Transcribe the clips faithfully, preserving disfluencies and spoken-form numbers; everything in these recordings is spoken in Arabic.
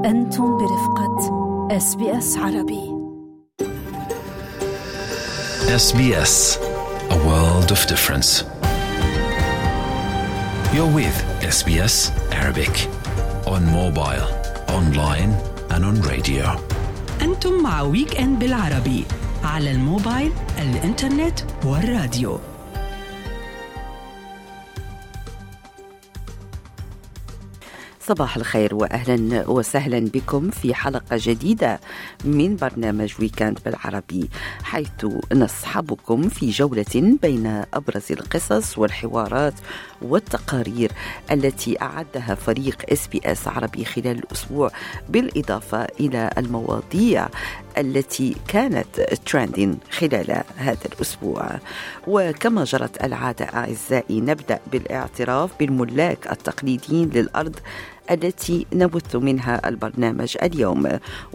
أنتم برفقة إس بي إس عربي. إس بي إس, a world of difference. You're with إس بي إس Arabic on mobile, online and on radio. أنتم مع ويك إند بالعربي على الموبايل، الإنترنت والراديو. صباح الخير وأهلا وسهلا بكم في حلقة جديدة من برنامج ويكند بالعربي، حيث نصحبكم في جولة بين أبرز القصص والحوارات والتقارير التي أعدها فريق إس بي إس عربي خلال الأسبوع، بالإضافة إلى المواضيع التي كانت ترندين خلال هذا الأسبوع. وكما جرت العادة أعزائي، نبدأ بالاعتراف بالملاك التقليديين للأرض التي نبث منها البرنامج اليوم،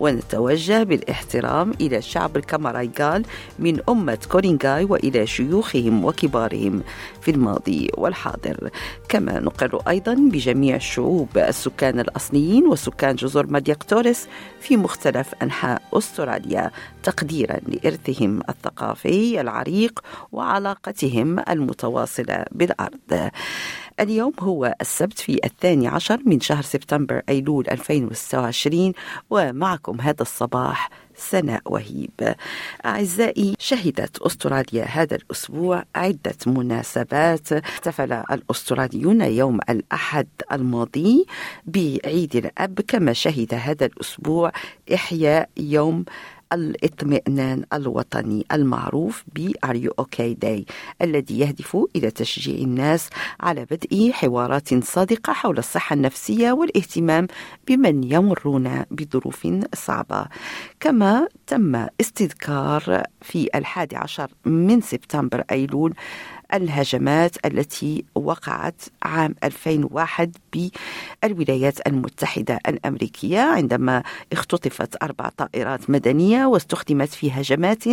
ونتوجه بالاحترام إلى شعب الكامارايغال من أمة كورينغاي وإلى شيوخهم وكبارهم في الماضي والحاضر. كما نقر أيضا بجميع الشعوب السكان الأصليين وسكان جزر مادياك توريس في مختلف أنحاء أستراليا، تقديرا لإرثهم الثقافي العريق وعلاقتهم المتواصلة بالأرض. اليوم هو السبت في الثاني عشر من شهر سبتمبر أيلول ألفين وستة وعشرين، ومعكم هذا الصباح سناء وهيب. أعزائي، شهدت أستراليا هذا الأسبوع عدة مناسبات. احتفل الأستراليون يوم الأحد الماضي بعيد الأب، كما شهد هذا الأسبوع إحياء يوم الاطمئنان الوطني المعروف ب Are You Okay Day، الذي يهدف إلى تشجيع الناس على بدء حوارات صادقة حول الصحة النفسية والاهتمام بمن يمرون بظروف صعبة. كما تم استذكار في الحادي عشر من سبتمبر أيلول الهجمات التي وقعت عام ألفين وواحد بالولايات المتحدة الأمريكية، عندما اختطفت أربع طائرات مدنية واستخدمت في هجمات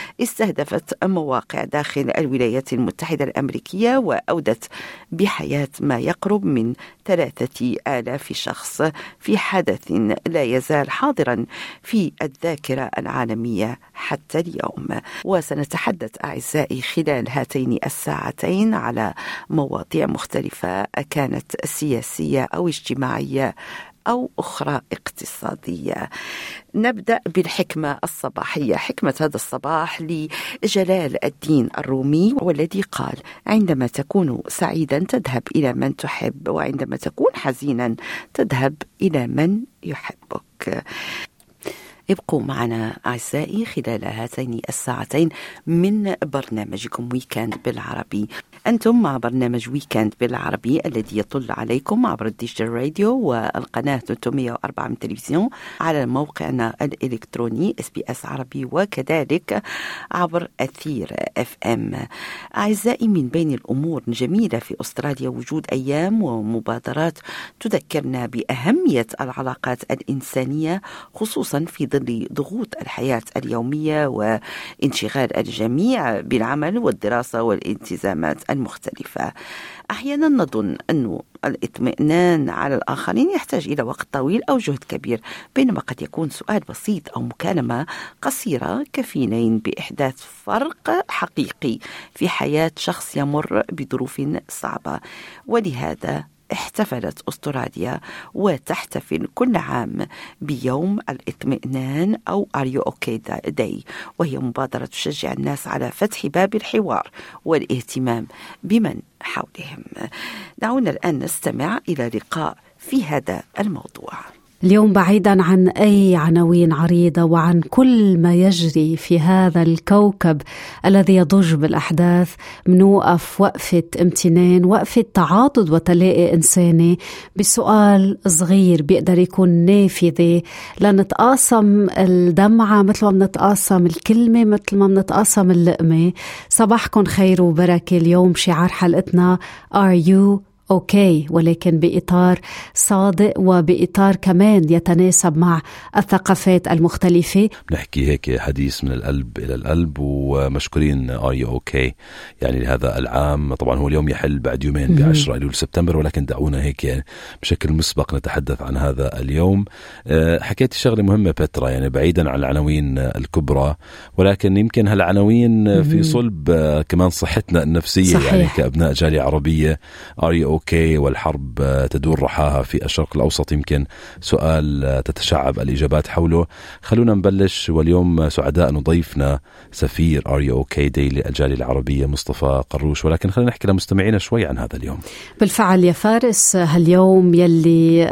استهدفت مواقع داخل الولايات المتحدة الأمريكية، وأودت بحياة ما يقرب من ثلاثة آلاف شخص في حدث لا يزال حاضرا في الذاكرة العالمية حتى اليوم. وسنتحدث أعزائي خلال هاتين الساعتين على مواضيع مختلفة، كانت سياسية أو اجتماعية أو أخرى اقتصادية. نبدأ بالحكمة الصباحية. حكمة هذا الصباح لجلال الدين الرومي، والذي قال: عندما تكون سعيدا تذهب إلى من تحب، وعندما تكون حزينا تذهب إلى من يحبك. ابقوا معنا أعزائي خلال هاتين الساعتين من برنامجكم ويكند بالعربي. أنتم مع برنامج ويكند بالعربي الذي يطل عليكم عبر الديجيتال راديو والقناة ثلاثمئة وأربعة من تلفزيون، على موقعنا الإلكتروني إس بي إس عربي، وكذلك عبر أثير إف إم. أعزائي، من بين الأمور الجميلة في أستراليا وجود أيام ومبادرات تذكرنا بأهمية العلاقات الإنسانية، خصوصا في ظل ضغوط الحياة اليومية وانشغال الجميع بالعمل والدراسة والالتزامات المختلفة. أحيانا نظن أن الاطمئنان على الآخرين يحتاج إلى وقت طويل أو جهد كبير، بينما قد يكون سؤال بسيط أو مكالمة قصيرة كفيلين بإحداث فرق حقيقي في حياة شخص يمر بظروف صعبة. ولهذا احتفلت أستراليا وتحتفل كل عام بيوم الاطمئنان أو Are You Okay Day، وهي مبادرة تشجع الناس على فتح باب الحوار والاهتمام بمن حولهم. دعونا الآن نستمع إلى لقاء في هذا الموضوع. اليوم بعيدا عن أي عناوين عريضة وعن كل ما يجري في هذا الكوكب الذي يضج بالأحداث، منوقف وقفة امتنان، وقفة تعاضد وتلاقي إنساني بسؤال صغير بيقدر يكون نافذة لنتقاسم الدمعة مثل ما بنتقاسم الكلمة، مثل ما بنتقاسم اللقمة. صباحكم خير وبركة. اليوم شعار حلقتنا Are You أوكي، ولكن بإطار صادق وبإطار كمان يتناسب مع الثقافات المختلفة. نحكي هيك حديث من القلب إلى القلب، ومشكورين Are you okay يعني لهذا العام. طبعا هو اليوم يحل بعد يومين بعشرة أيلول سبتمبر، ولكن دعونا هيك يعني بشكل مسبق نتحدث عن هذا اليوم. حكيت شغلة مهمة بترا، يعني بعيدا عن العناوين الكبرى، ولكن يمكن هالعناوين في صلب كمان صحتنا النفسية. صحيح. يعني كأبناء جالية عربية Are you okay والحرب تدور رحاها في الشرق الأوسط، يمكن سؤال تتشعب الإجابات حوله. خلونا نبلش، واليوم سعداء أن ضيفنا سفير Are you okay Day للجالية العربية مصطفى قروش، ولكن خلينا نحكي لمستمعينا شوي عن هذا اليوم. بالفعل يا فارس، هاليوم يلي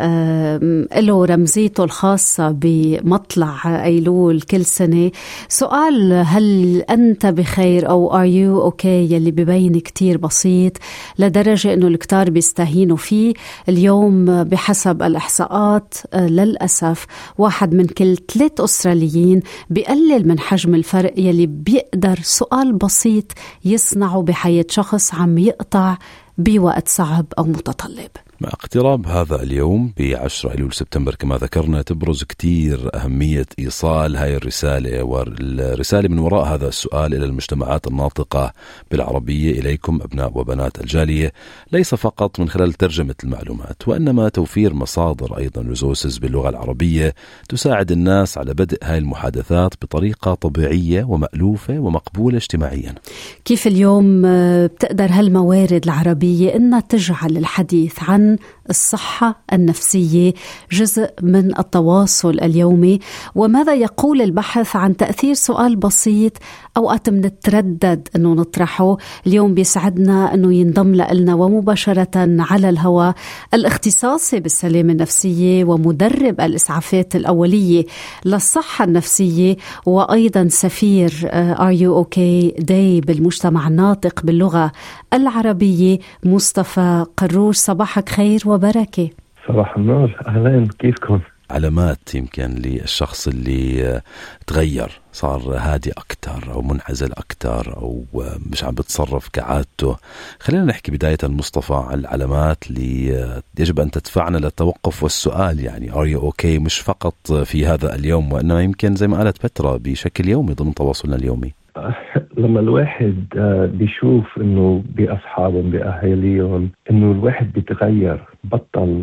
له رمزيته الخاصة بمطلع أيلول كل سنة. سؤال هل أنت بخير أو Are you okay يلي ببين كتير بسيط لدرجة أنه الكتار بيستهينوا فيه. اليوم بحسب الإحصاءات للأسف واحد من كل ثلاث أستراليين بيقلل من حجم الفرق يلي بيقدر سؤال بسيط يصنعه بحياة شخص عم يقطع بوقت صعب أو متطلب. مع اقتراب هذا اليوم بعشرة أيلول سبتمبر كما ذكرنا تبرز كتير أهمية إيصال هاي الرسالة، والرسالة من وراء هذا السؤال إلى المجتمعات الناطقة بالعربية، إليكم أبناء وبنات الجالية، ليس فقط من خلال ترجمة المعلومات، وإنما توفير مصادر أيضا ريسورسز باللغة العربية تساعد الناس على بدء هاي المحادثات بطريقة طبيعية ومألوفة ومقبولة اجتماعيا. كيف اليوم بتقدر هالموارد العربية إنها تجعل الحديث عن الصحة النفسية جزء من التواصل اليومي؟ وماذا يقول البحث عن تأثير سؤال بسيط أوقات منتردد أنه نطرحه؟ اليوم بيسعدنا أنه ينضم لنا ومباشرة على الهواء الاختصاصي بالسلامة النفسية ومدرب الإسعافات الأولية للصحة النفسية، وأيضا سفير Are you okay Day بالمجتمع الناطق باللغة العربية مصطفى قروش. صباحك خير وبركة. صباح النور، أهلين، كيفكم؟ علامات يمكن للشخص اللي تغير، صار هادي أكتر أو منعزل أكتر أو مش عم بتصرف كعادته. خلينا نحكي بداية مصطفى عن العلامات اللي يجب أن تدفعنا للتوقف والسؤال، يعني Are you okay مش فقط في هذا اليوم، وإنما يمكن زي ما قالت بترا بشكل يومي ضمن تواصلنا اليومي. لما الواحد بيشوف انه باصحابهم باهاليهم انه الواحد بيتغير، بطل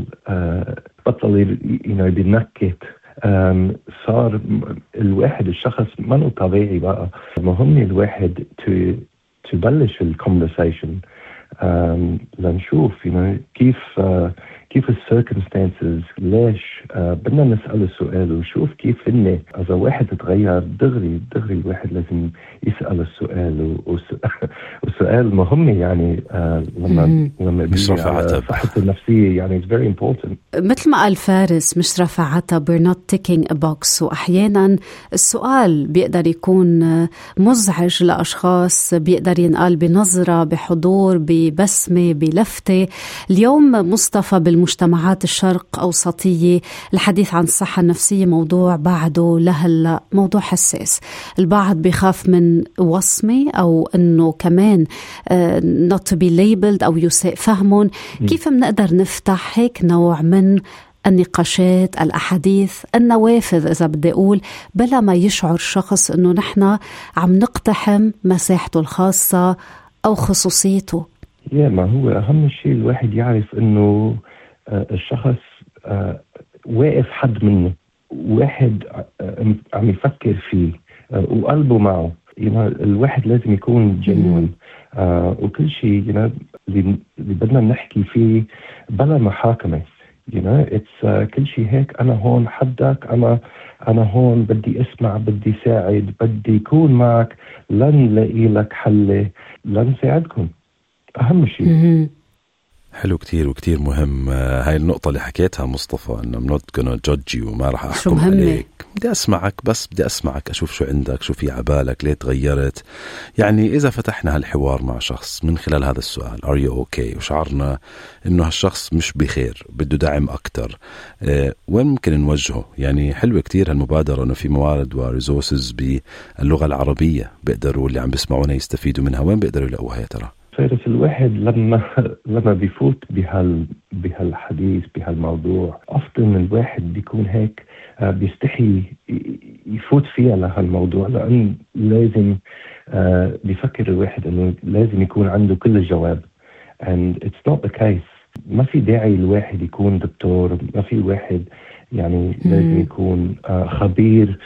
بطل يعني بينكت، صار الواحد الشخص ما طبيعي بقى. مهم الواحد تبلش الكونفرسيشن لنشوف يعني كيف كيف السيركمستانسز، ليش آه بدنا نسأل السؤال ونشوف كيف إنه إذا واحد تغير دغري دغري الواحد لازم يسأل السؤال، والسؤال مهم يعني آه لما لما مش رفع صحته النفسية يعني it's very important. مثل ما قال فارس مش رفع عتب we're not ticking a box، وأحيانا السؤال بيقدر يكون مزعج لأشخاص، بيقدر ينقال بنظرة، بحضور، ببسمة، بلفتة. اليوم مصطفى بالمجتمعات الشرق أوسطية الحديث عن الصحة النفسية موضوع بعده لهلا موضوع حساس. البعض بيخاف من وصمة أو أنه كمان uh, not to be labeled أو يساء فهمهم. كيف بنقدر نفتح هيك نوع من النقاشات، الأحاديث، النوافذ إذا بدي أقول، بلا ما يشعر شخص أنه نحن عم نقتحم مساحته الخاصة أو خصوصيته؟ يا ما هو أهم شيء الواحد يعرف إنه الشخص واقف حد منه، واحد عم يفكر فيه وقلبه معه. الواحد لازم يكون جنون، وكل شيء اللي بدنا نحكي فيه بلا محاكمة. You know, it's uh, كل شيء هيك. أنا هون حدك، أنا أنا هون بدي أسمع، بدي ساعد، بدي يكون معك، لن لاقي لك حل، لن ساعدكم. أهم شيء. حلو كتير وكتير مهم هاي النقطة اللي حكيتها مصطفى، إنه I'm not gonna judge you، وما راح أحكم عليك، بدي أسمعك، بس بدي أسمعك، أشوف شو عندك، شو في عبالك، ليه تغيرت. يعني إذا فتحنا هالحوار مع شخص من خلال هذا السؤال Are you okay وشعرنا إنه هالشخص مش بخير، بده دعم أكتر، إيه وين ممكن نوجهه؟ يعني حلوة كتير هالمبادرة إنه في موارد وريسورسز باللغة العربية بيقدروا اللي عم بيسمعونا يستفيدوا منها. وين بيقدروا يلاقوها يا ترى؟ فارس الواحد لما لما بيفوت بهال بهالحديث بهالموضوع أفضل الواحد بيكون هيك بيستحي يفوت فيها لهالموضوع، لأن لازم بيفكر الواحد إنه لازم يكون عنده كل الجواب and it's not the case. ما في داعي الواحد يكون دكتور، ما في واحد يعني mm. لازم يكون خبير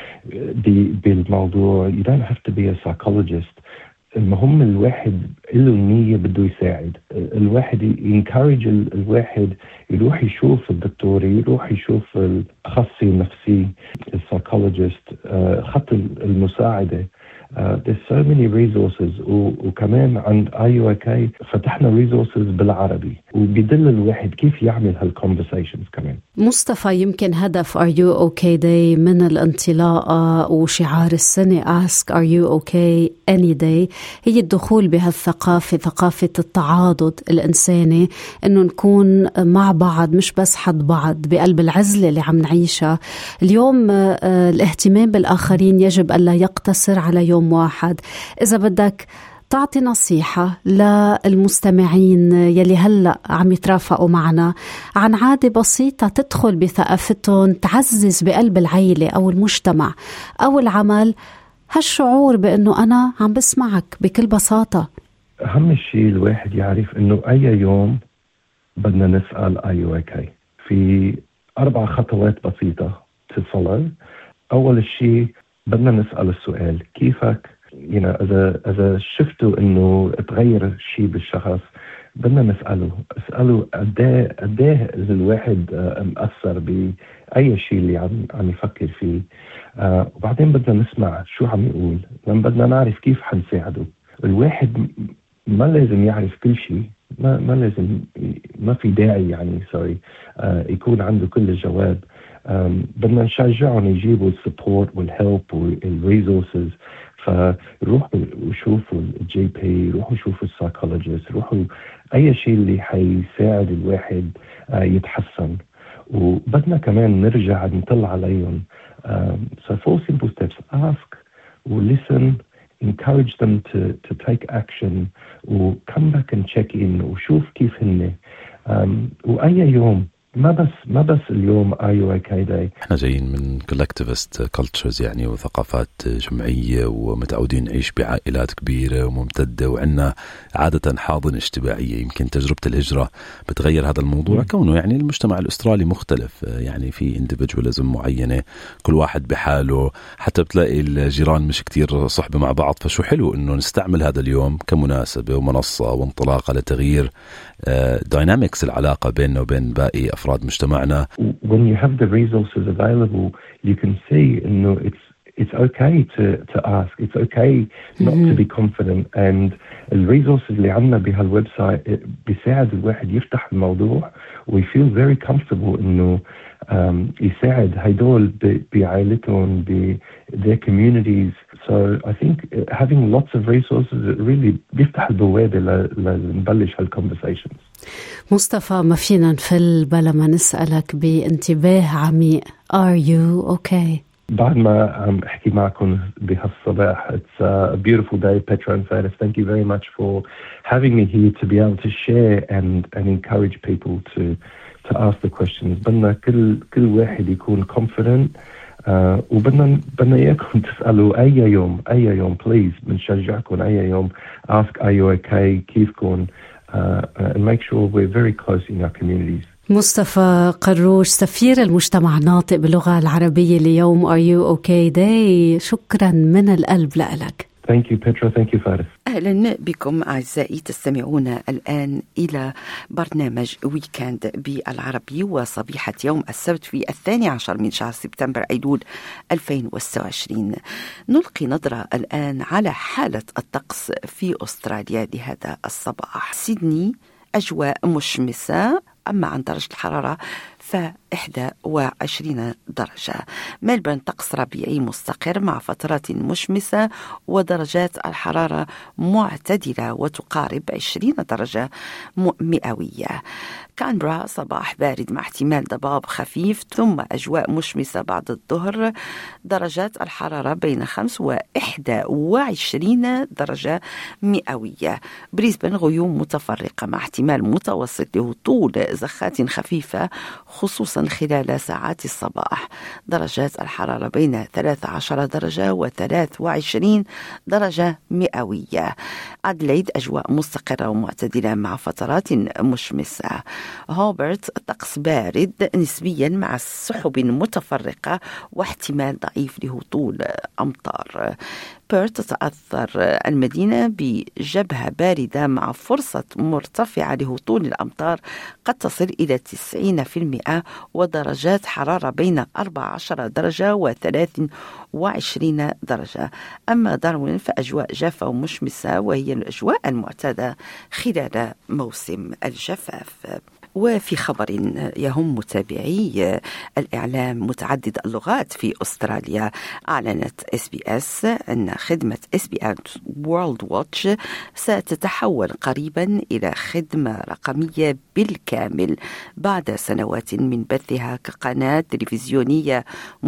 بالموضوع. you don't have to be a psychologist. المهم الواحد له النية بده يساعد الواحد، ينكارج الواحد يروح يشوف الدكتور، يروح يشوف الأخصائي النفسي السايكولوجيست، خط المساعدة. Uh, there's so many resources وكمان عند آي يو إيه كي فتحنا resources بالعربي وبيدل الواحد كيف يعمل هالconversations كمان. مصطفى، يمكن هدف Are You OK Day من الانطلاقة وشعار السنة Ask Are You OK Any Day هي الدخول بهالثقافة، ثقافة التعاضد الإنساني، إنه نكون مع بعض مش بس حد بعض بقلب العزلة اللي عم نعيشها اليوم. الاهتمام بالآخرين يجب ألا يقتصر على يوم واحد. إذا بدك تعطي نصيحة للمستمعين يلي هلأ عم يترافقوا معنا عن عادة بسيطة تدخل بثقافتهم تعزز بقلب العيلة أو المجتمع أو العمل هالشعور بأنه أنا عم بسمعك بكل بساطة. أهم شيء الواحد يعرف أنه أي يوم بدنا نسأل آي يو إيه كي في أربع خطوات بسيطة تصل. أول شيء بدنا نسأل السؤال كيفك، يعني إذا إذا شفتوا إنه تغير شيء بالشخص بدنا نسأله اسأله قديه قديه إذا الواحد مأثر بأي شيء اللي عم عم يفكر فيه. آه وبعدين بدنا نسمع شو عم يقول، لما بدنا نعرف كيف حنساعده. الواحد ما لازم يعرف كل شيء، ما ما لازم، ما في داعي يعني سوري آه يكون عنده كل الجواب. بدنا نشجعهم يجيبوا السبورت والهيلب والريسورسز. فروحوا وشوفوا الجي بي، روحوا شوفوا السايكولوجيست، روحوا أي شيء اللي حيساعد الواحد يتحسن. وبدنا كمان نرجع نطلع عليهم. so four simple steps: ask, listen, encourage them to to take action, و come back and check in وشوف كيف هن. وأي يوم ما بس ما بس اليوم آي يو إيه كي داي. احنا جايين من collectivist cultures يعني وثقافات جمعية ومتعودين نعيش بعائلات كبيرة وممتدة وعندنا عادة حاضنة اجتماعية. يمكن تجربة الهجرة بتغير هذا الموضوع، كونه يعني المجتمع الأسترالي مختلف، يعني في individualism معينة، كل واحد بحاله، حتى بتلاقي الجيران مش كتير صحبة مع بعض. فشو حلو انه نستعمل هذا اليوم كمناسبة ومنصة وانطلاقة لتغيير داينامكس العلاقة بيننا وبين باقي أفراد مجتمعنا. When you have the resources available, you can see, you know, it's it's okay to to ask. It's okay not mm-hmm. to be confident. And the resources اللي عندنا بهالويب سايت بيساعد الواحد يفتح الموضوع و feel very comfortable إنه um, يساعد هيدول بعائلتهم ب their communities. So I think having lots of resources really بيفتح البوابة لنبلش هالconversations. مصطفى، ما فينا نفل بلا ما نسألك بانتباه عميق. Are you okay؟ بعد ما عم احكي معكم بهالصباح. It's a beautiful day, Petra and Faris. Thank you very much for having me here to be able to share and and encourage people to to ask the questions. بدنا كل كل واحد يكون confident. Uh, وبدنا بدنا إياكم تسألوا أي يوم أي يوم please. بنشجعكم أي يوم ask آي يو إيه كي كيفكم. Uh, and make sure we're very close in our communities. مصطفى قروش، سفير المجتمع الناطق باللغة العربية ليوم Are You OK Day، شكرا من القلب لك. Thank you Petra, thank you Faris. أهلا بكم أعزائي، تستمعون الآن إلى برنامج ويكند بالعربي، وصبيحة يوم السبت في الثاني عشر من شهر سبتمبر أيلول ألفين وستة وعشرين. نلقي نظرة الآن على حالة الطقس في أستراليا لهذا الصباح. سيدني أجواء مشمسة، أما عن درجة الحرارة ف واحد وعشرين درجة. ملبورن طقس ربيعي مستقر مع فترات مشمسة ودرجات الحرارة معتدلة وتقارب عشرين درجة مئوية. كانبرا صباح بارد مع احتمال ضباب خفيف ثم أجواء مشمسة بعد الظهر، درجات الحرارة بين خمس وإحدى وعشرين درجة مئوية. بريسبن غيوم متفرقة مع احتمال متوسط لهطول زخات خفيفة خصوصا خلال ساعات الصباح، درجات الحرارة بين ثلاث عشرة درجة وثلاث وعشرين درجة مئوية. أدليد أجواء مستقرة ومعتدلة مع فترات مشمسة. هوبرت طقس بارد نسبيا مع سحب متفرقة واحتمال ضعيف لهطول أمطار. بيرث تتأثر المدينة بجبهة باردة مع فرصة مرتفعة لهطول الأمطار قد تصل إلى تسعين بالمئة ودرجات حرارة بين أربع عشرة درجة وثلاث وعشرين درجة. أما داروين فأجواء جافة ومشمسة وهي الأجواء المعتادة خلال موسم الجفاف. وفي خبر يهم متابعي الإعلام متعدد اللغات في أستراليا، أعلنت إس بي إس أن خدمة إس بي إس وورلد واتش ستتحول قريبا إلى خدمة رقمية بالكامل بعد سنوات من بثها كقناة تلفزيونية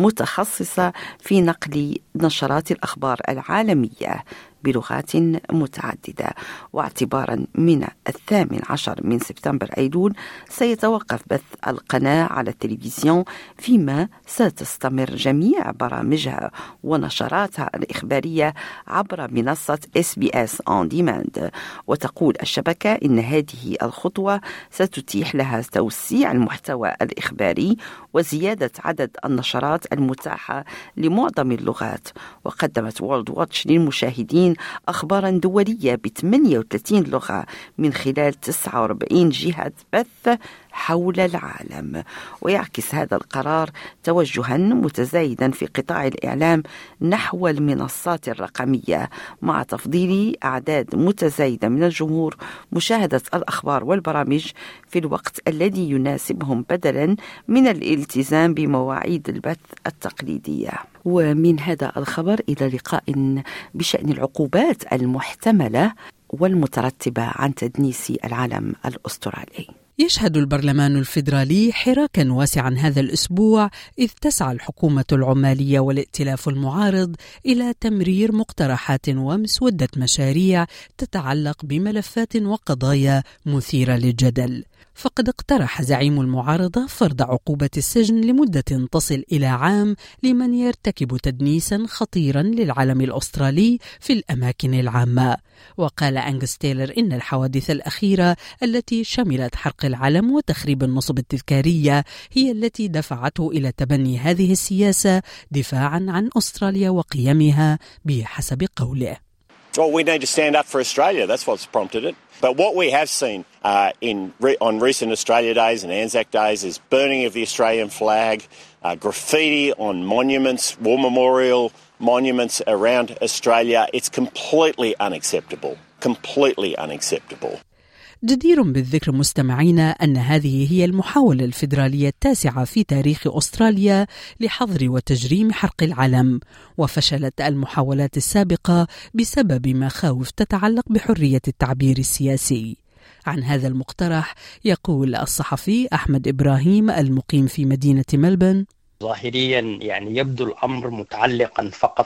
متخصصة في نقل نشرات الأخبار العالمية بلغات متعددة. واعتبارا من الثامن عشر من سبتمبر أيلول سيتوقف بث القناة على التلفزيون، فيما ستستمر جميع برامجها ونشراتها الإخبارية عبر منصة إس بي إس On Demand. وتقول الشبكة إن هذه الخطوة ستتيح لها توسيع المحتوى الإخباري وزيادة عدد النشرات المتاحة لمعظم اللغات. وقدمت وورلد واتش للمشاهدين أخبارا دولية ب ثمانية وثلاثين لغة من خلال تسعة وأربعين جهة بث حول العالم. ويعكس هذا القرار توجها متزايدا في قطاع الإعلام نحو المنصات الرقمية، مع تفضيل أعداد متزايدة من الجمهور مشاهدة الأخبار والبرامج في الوقت الذي يناسبهم بدلا من الالتزام بمواعيد البث التقليدية. ومن هذا الخبر إلى لقاء بشأن العقوبات المحتملة والمترتبة عن تدنيس العلم الأسترالي. يشهد البرلمان الفيدرالي حراكا واسعا هذا الأسبوع، إذ تسعى الحكومة العمالية والائتلاف المعارض إلى تمرير مقترحات ومسودة مشاريع تتعلق بملفات وقضايا مثيرة للجدل. فقد اقترح زعيم المعارضة فرض عقوبة السجن لمدة تصل إلى عام لمن يرتكب تدنيسا خطيرا للعلم الأسترالي في الأماكن العامة. وقال أنغس تايلر إن الحوادث الأخيرة التي شملت حرق العلم وتخريب النصب التذكارية هي التي دفعته إلى تبني هذه السياسة دفاعا عن أستراليا وقيمها بحسب قوله. Well, we need to stand up for Australia. That's what's prompted it. But what we have seen uh, in re- on recent Australia Days and Anzac Days is burning of the Australian flag, uh, graffiti on monuments, war memorial monuments around Australia. It's completely unacceptable. Completely unacceptable. جدير بالذكر مستمعين أن هذه هي المحاولة الفيدرالية التاسعة في تاريخ أستراليا لحظر وتجريم حرق العلم، وفشلت المحاولات السابقة بسبب مخاوف تتعلق بحرية التعبير السياسي. عن هذا المقترح يقول الصحفي أحمد إبراهيم المقيم في مدينة ملبورن: ظاهريا يعني يبدو الأمر متعلقا فقط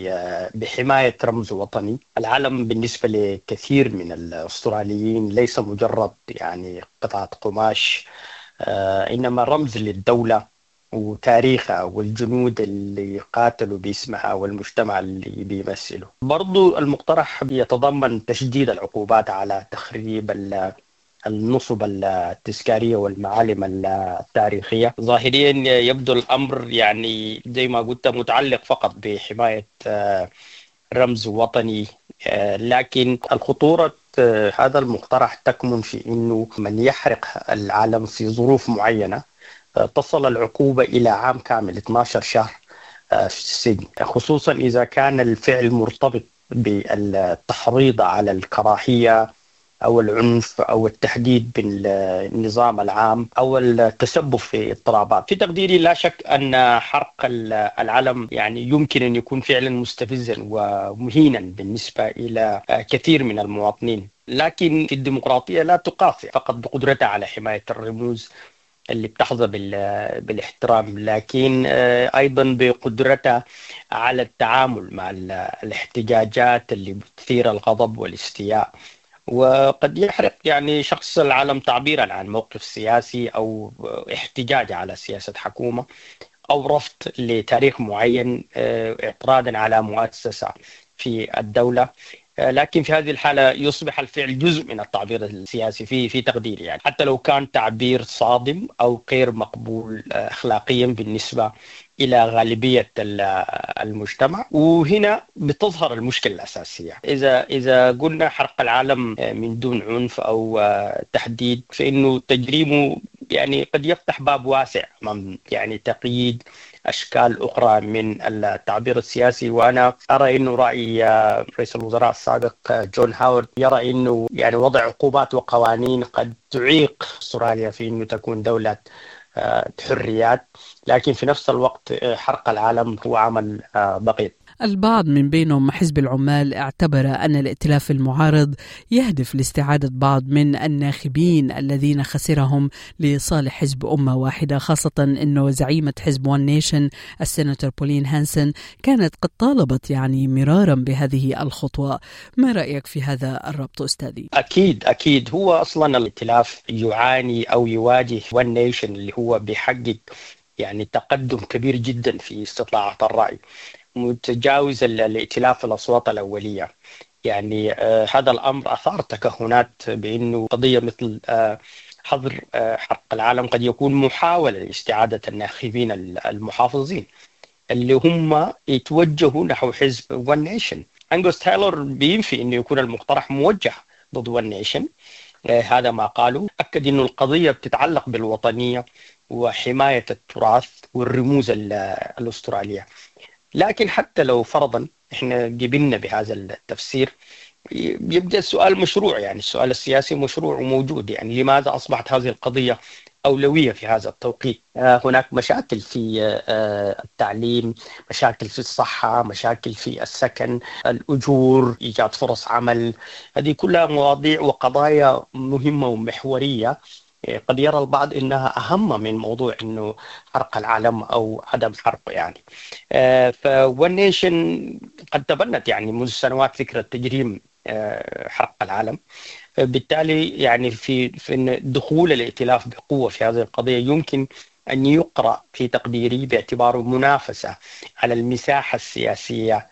بحماية رمز وطني. العلم بالنسبة لكثير من الأستراليين ليس مجرد يعني قطعة قماش، إنما رمز للدولة وتاريخها والجنود اللي قاتلوا باسمها والمجتمع اللي بيمثله. برضو المقترح يتضمن تشديد العقوبات على تخريب النصب التذكارية والمعالم التاريخية. ظاهريا يبدو الأمر يعني زي ما قلت متعلق فقط بحماية رمز وطني، لكن الخطورة هذا المقترح تكمن في أنه من يحرق العلم في ظروف معينة تصل العقوبة إلى عام كامل اثني عشر شهر في السجن، خصوصا إذا كان الفعل مرتبط بالتحريض على الكراهية أو العنف أو التحديد بالنظام العام أو التسبب في اضطرابات. في تقديري لا شك أن حرق العلم يعني يمكن أن يكون فعلا مستفزا ومهينا بالنسبة إلى كثير من المواطنين، لكن في الديمقراطية لا تقاس فقط بقدرتها على حماية الرموز اللي بتحظى بالاحترام، لكن أيضا بقدرتها على التعامل مع الاحتجاجات اللي بتثير الغضب والاستياء. وقد يحرق يعني شخص العلم تعبيرا عن موقف سياسي أو احتجاج على سياسة حكومة أو رفض لتاريخ معين اعتراضا على مؤسسة في الدولة، لكن في هذه الحالة يصبح الفعل جزء من التعبير السياسي في في تقديري، يعني حتى لو كان تعبير صادم أو غير مقبول أخلاقيا بالنسبة إلى غالبية المجتمع. وهنا بتظهر المشكلة الأساسية. إذا إذا قلنا حرق العلم من دون عنف أو تحديد، فإنه تجريمه يعني قد يفتح باب واسع من يعني تقييد أشكال أخرى من التعبير السياسي. وأنا أرى إنه رأي رئيس الوزراء السابق جون هاورد يرى إنه يعني وضع عقوبات وقوانين قد تعيق أستراليا في إنه تكون دولة حريات، لكن في نفس الوقت حرق العلم هو عمل بغيض. البعض من بينهم حزب العمال اعتبر أن الائتلاف المعارض يهدف لاستعادة بعض من الناخبين الذين خسرهم لصالح حزب أمة واحدة، خاصة أنه زعيمة حزب وان نيشن السيناتور بولين هانسون كانت قد طالبت يعني مرارا بهذه الخطوة. ما رأيك في هذا الربط أستاذي؟ أكيد أكيد هو أصلا الائتلاف يعاني أو يواجه وان نيشن اللي هو بيحقق يعني تقدم كبير جدا في استطلاعات الرأي، متجاوز الائتلاف الأصوات الأولية. يعني آه هذا الأمر أثار تكهنات بأنه قضية مثل آه حظر آه حرق العلم قد يكون محاولة لاستعادة الناخبين المحافظين اللي هم يتوجهوا نحو حزب وان نيشن. أنغوس تايلور بينفي أنه يكون المقترح موجه ضد وان نيشن، آه هذا ما قالوا. أكد أنه القضية بتتعلق بالوطنية وحماية التراث والرموز الأسترالية. لكن حتى لو فرضا احنا قبلنا بهذا التفسير، يبدأ السؤال مشروع، يعني السؤال السياسي مشروع وموجود. يعني لماذا أصبحت هذه القضية أولوية في هذا التوقيت؟ هناك مشاكل في التعليم، مشاكل في الصحة، مشاكل في السكن، الأجور، إيجاد فرص عمل. هذه كلها مواضيع وقضايا مهمة ومحورية قد يرى البعض إنها أهم من موضوع إنه حرق العلم أو عدم حرقه. يعني فون نيشن قد تبنت يعني منذ سنوات فكرة تجريم حرق العلم، بالتالي يعني في في دخول الائتلاف بقوة في هذه القضية يمكن أن يقرأ في تقديري باعتباره منافسة على المساحة السياسية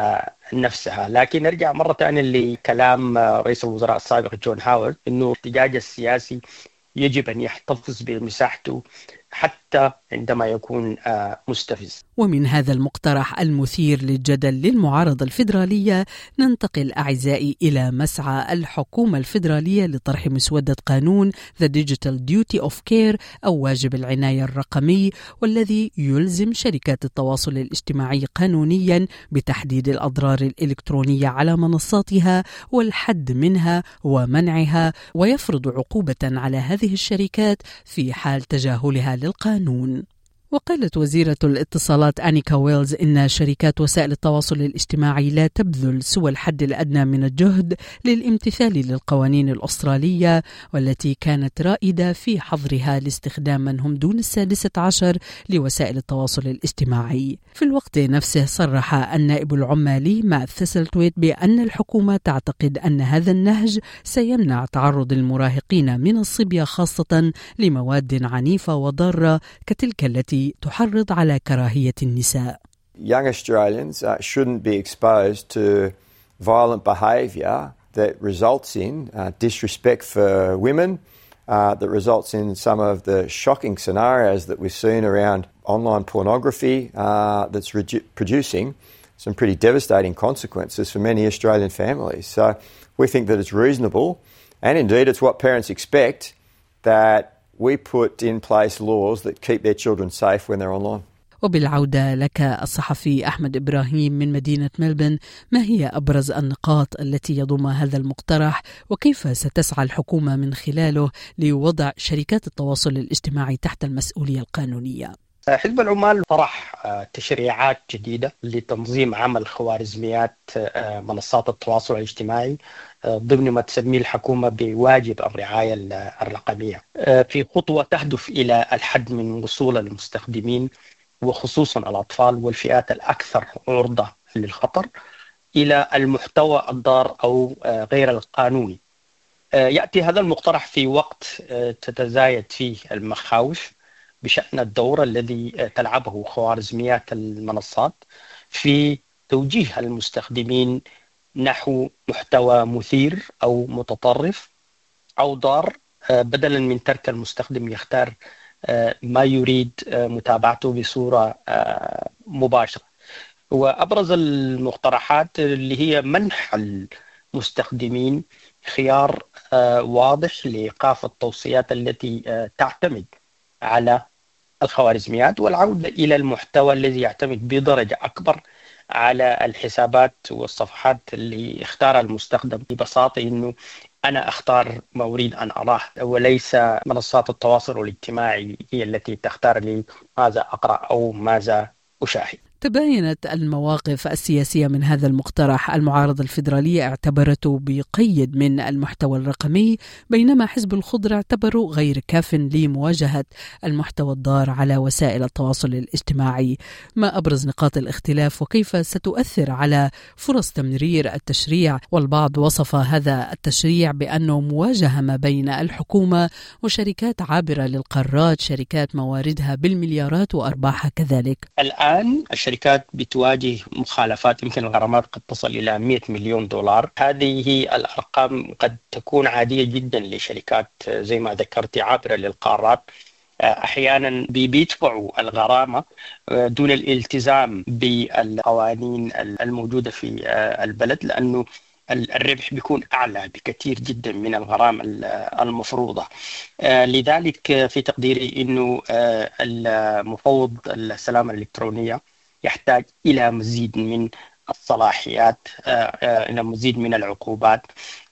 نفسها. لكن نرجع مرة ثانية لكلام رئيس الوزراء السابق جون هاورد إنه الاحتجاج السياسي يجب أن يحتفظ بمساحته حتى عندما يكون مستفز. ومن هذا المقترح المثير للجدل للمعارضة الفيدرالية ننتقل أعزائي إلى مسعى الحكومة الفيدرالية لطرح مسودة قانون The Digital Duty of Care أو واجب العناية الرقمي، والذي يلزم شركات التواصل الاجتماعي قانونيا بتحديد الأضرار الإلكترونية على منصاتها والحد منها ومنعها، ويفرض عقوبة على هذه الشركات في حال تجاهلها للقانون. وقالت وزيرة الاتصالات أنيكا ويلز إن شركات وسائل التواصل الاجتماعي لا تبذل سوى الحد الأدنى من الجهد للامتثال للقوانين الأسترالية، والتي كانت رائدة في حظرها لاستخدام من هم دون السادسة عشر لوسائل التواصل الاجتماعي. في الوقت نفسه صرح النائب العمالي مات ثيسلثويت بأن الحكومة تعتقد أن هذا النهج سيمنع تعرض المراهقين من الصبية خاصة لمواد عنيفة وضارة كتلك التي تحرض على كراهية النساء. Young Australians uh, shouldn't be exposed to violent behaviour that results in uh, disrespect for women, uh, that results in some of the shocking scenarios that we've seen around online pornography uh, that's redu- producing some pretty devastating consequences for many Australian families. So we think that it's reasonable, and indeed it's what parents expect, that we put in place laws that keep their children safe when they're online. وبالعودة لك الصحفي أحمد إبراهيم من مدينة ملبن، ما هي أبرز النقاط التي يضمها هذا المقترح وكيف ستسعى الحكومة من خلاله لوضع شركات التواصل الاجتماعي تحت المسؤولية القانونية؟ حزب العمال طرح تشريعات جديدة لتنظيم عمل خوارزميات منصات التواصل الاجتماعي ضمن ما تسميه الحكومة بواجب الرعاية الرقمية، في خطوة تهدف إلى الحد من وصول المستخدمين وخصوصا الأطفال والفئات الأكثر عرضة للخطر إلى المحتوى الضار أو غير القانوني. يأتي هذا المقترح في وقت تتزايد فيه المخاوف بشأن الدور الذي تلعبه خوارزميات المنصات في توجيه المستخدمين نحو محتوى مثير أو متطرف أو ضار، بدلا من ترك المستخدم يختار ما يريد متابعته بصورة مباشرة. وأبرز المقترحات اللي هي منح المستخدمين خيار واضح لإيقاف التوصيات التي تعتمد على الخوارزميات والعودة إلى المحتوى الذي يعتمد بدرجة أكبر على الحسابات والصفحات اللي اختارها المستخدم. ببساطة إنه أنا أختار ما أريد أن أراه، وليس منصات التواصل الاجتماعي هي التي تختار لي ماذا أقرأ أو ماذا أشاهد. تباينت المواقف السياسية من هذا المقترح. المعارضة الفيدرالية اعتبرته بقيد من المحتوى الرقمي، بينما حزب الخضر اعتبره غير كاف لمواجهة المحتوى الضار على وسائل التواصل الاجتماعي. ما أبرز نقاط الاختلاف وكيف ستؤثر على فرص تمرير التشريع؟ والبعض وصف هذا التشريع بأنه مواجهة ما بين الحكومة وشركات عابرة للقارات، شركات مواردها بالمليارات وأرباحها كذلك. الآن الشركات بتواجه مخالفات، يمكن الغرامات قد تصل إلى مئة مليون دولار. هذه الأرقام قد تكون عادية جدا لشركات زي ما ذكرت عابرة للقارات. أحيانا بيدفعوا الغرامة دون الالتزام بالقوانين الموجودة في البلد، لأنه الربح بيكون أعلى بكثير جدا من الغرامة المفروضة. لذلك في تقديري أنه المفوض السلامة الإلكترونية يحتاج إلى مزيد من الصلاحيات، إلى مزيد من العقوبات،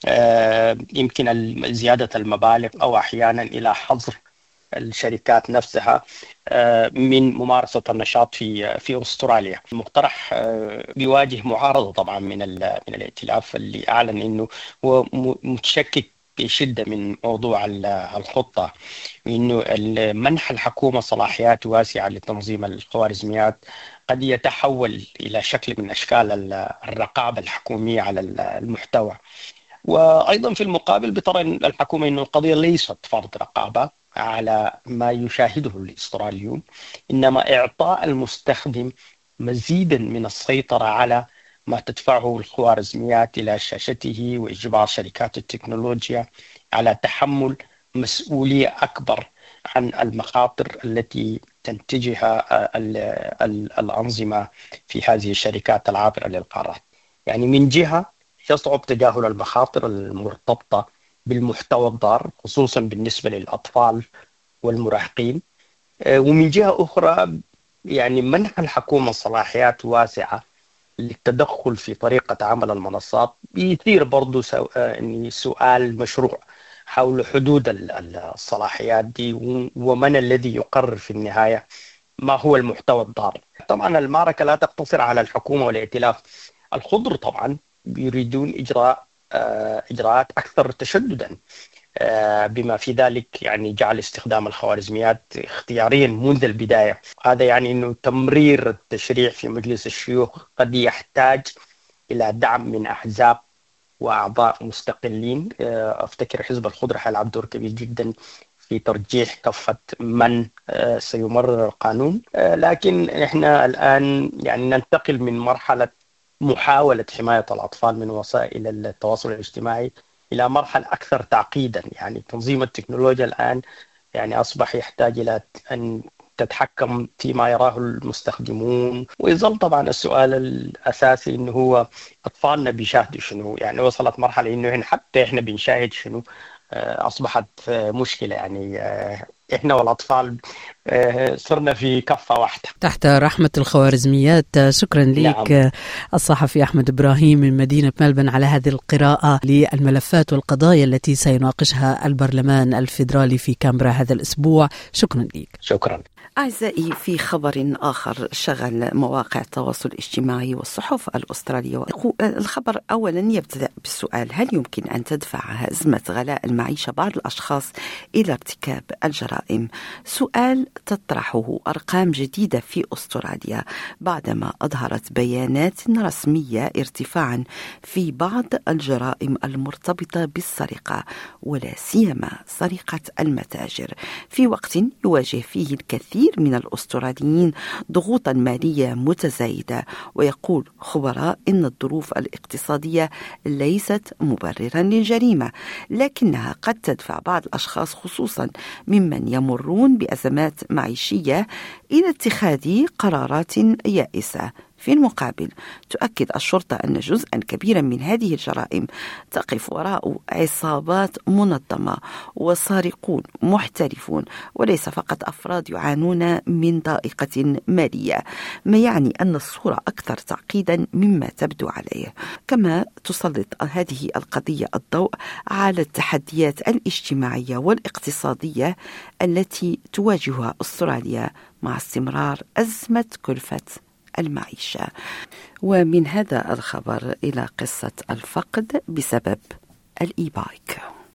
يمكن زيادة المبالغ أو أحيانا إلى حظر الشركات نفسها من ممارسة النشاط في في أستراليا. المقترح بيواجه معارضة طبعا من من الائتلاف اللي أعلن إنه هو متشكك بشدة من موضوع الخطة، إنه منح الحكومة صلاحيات واسعة لتنظيم الخوارزميات قد يتحول إلى شكل من أشكال الرقابة الحكومية على المحتوى. وأيضا في المقابل بترى الحكومة إنه القضية ليست فرض رقابة على ما يشاهده الأستراليون، إنما إعطاء المستخدم مزيدا من السيطرة على ما تدفعه الخوارزميات إلى شاشته، وإجبار شركات التكنولوجيا على تحمل مسؤولية أكبر عن المخاطر التي تنتجها الأنظمة في هذه الشركات العابرة للقارات. يعني من جهة يصعب تجاهل المخاطر المرتبطة بالمحتوى الضار خصوصا بالنسبة للأطفال والمراهقين، ومن جهة أخرى يعني منح الحكومة صلاحيات واسعة للتدخل في طريقة عمل المنصات بيثير برضو سؤال مشروع حول حدود الصلاحيات دي، ومن الذي يقرر في النهاية ما هو المحتوى الضار. طبعا المعركة لا تقتصر على الحكومة والائتلاف. الخضر طبعا يريدون إجراء إجراءات أكثر تشددا، بما في ذلك يعني جعل استخدام الخوارزميات اختياريا منذ البداية. هذا يعني أنه تمرير التشريع في مجلس الشيوخ قد يحتاج إلى دعم من أحزاب وأعضاء مستقلين. أفتكر حزب الخضر حيلعب دور كبير جدا في ترجيح كفة من سيمرر القانون، لكن إحنا الآن يعني ننتقل من مرحلة محاولة حماية الأطفال من وسائل التواصل الاجتماعي إلى مرحلة أكثر تعقيدا. يعني تنظيم التكنولوجيا الآن يعني أصبح يحتاج إلى أن تتحكم فيما يراه المستخدمون، ويظل طبعا السؤال الأساسي إنه هو أطفالنا بيشاهدوا شنو. يعني وصلت مرحلة إنه حتى إحنا بنشاهد شنو. أصبحت مشكلة. يعني إحنا والأطفال صرنا في كفة واحدة تحت رحمة الخوارزميات. شكرا لك نعم. الصحفي أحمد إبراهيم من مدينة ملبن على هذه القراءة للملفات والقضايا التي سيناقشها البرلمان الفيدرالي في كامبرا هذا الأسبوع. شكرا لك. شكرا. أعزائي، في خبر آخر شغل مواقع التواصل الاجتماعي والصحف الأسترالية. الخبر أولا يبدأ بالسؤال: هل يمكن أن تدفع أزمة غلاء المعيشة بعض الأشخاص إلى ارتكاب الجرائم؟ سؤال تطرحه أرقام جديدة في أستراليا بعدما أظهرت بيانات رسمية ارتفاعا في بعض الجرائم المرتبطة بالسرقة، ولا سيما سرقة المتاجر، في وقت يواجه فيه الكثير من الأستراليين ضغوطا مالية متزايدة. ويقول خبراء إن الظروف الاقتصادية ليست مبررا للجريمة، لكنها قد تدفع بعض الأشخاص خصوصا ممن يمرون بأزمات معيشية إلى اتخاذ قرارات يائسة. في المقابل تؤكد الشرطة أن جزءا كبيرا من هذه الجرائم تقف وراء عصابات منظمة وسارقون محترفون، وليس فقط أفراد يعانون من ضائقة مالية، ما يعني أن الصورة أكثر تعقيدا مما تبدو عليه. كما تسلط هذه القضية الضوء على التحديات الاجتماعية والاقتصادية التي تواجهها أستراليا مع استمرار أزمة كلفة المعيشة. ومن هذا الخبر إلى قصة الفقد بسبب الإي بايك.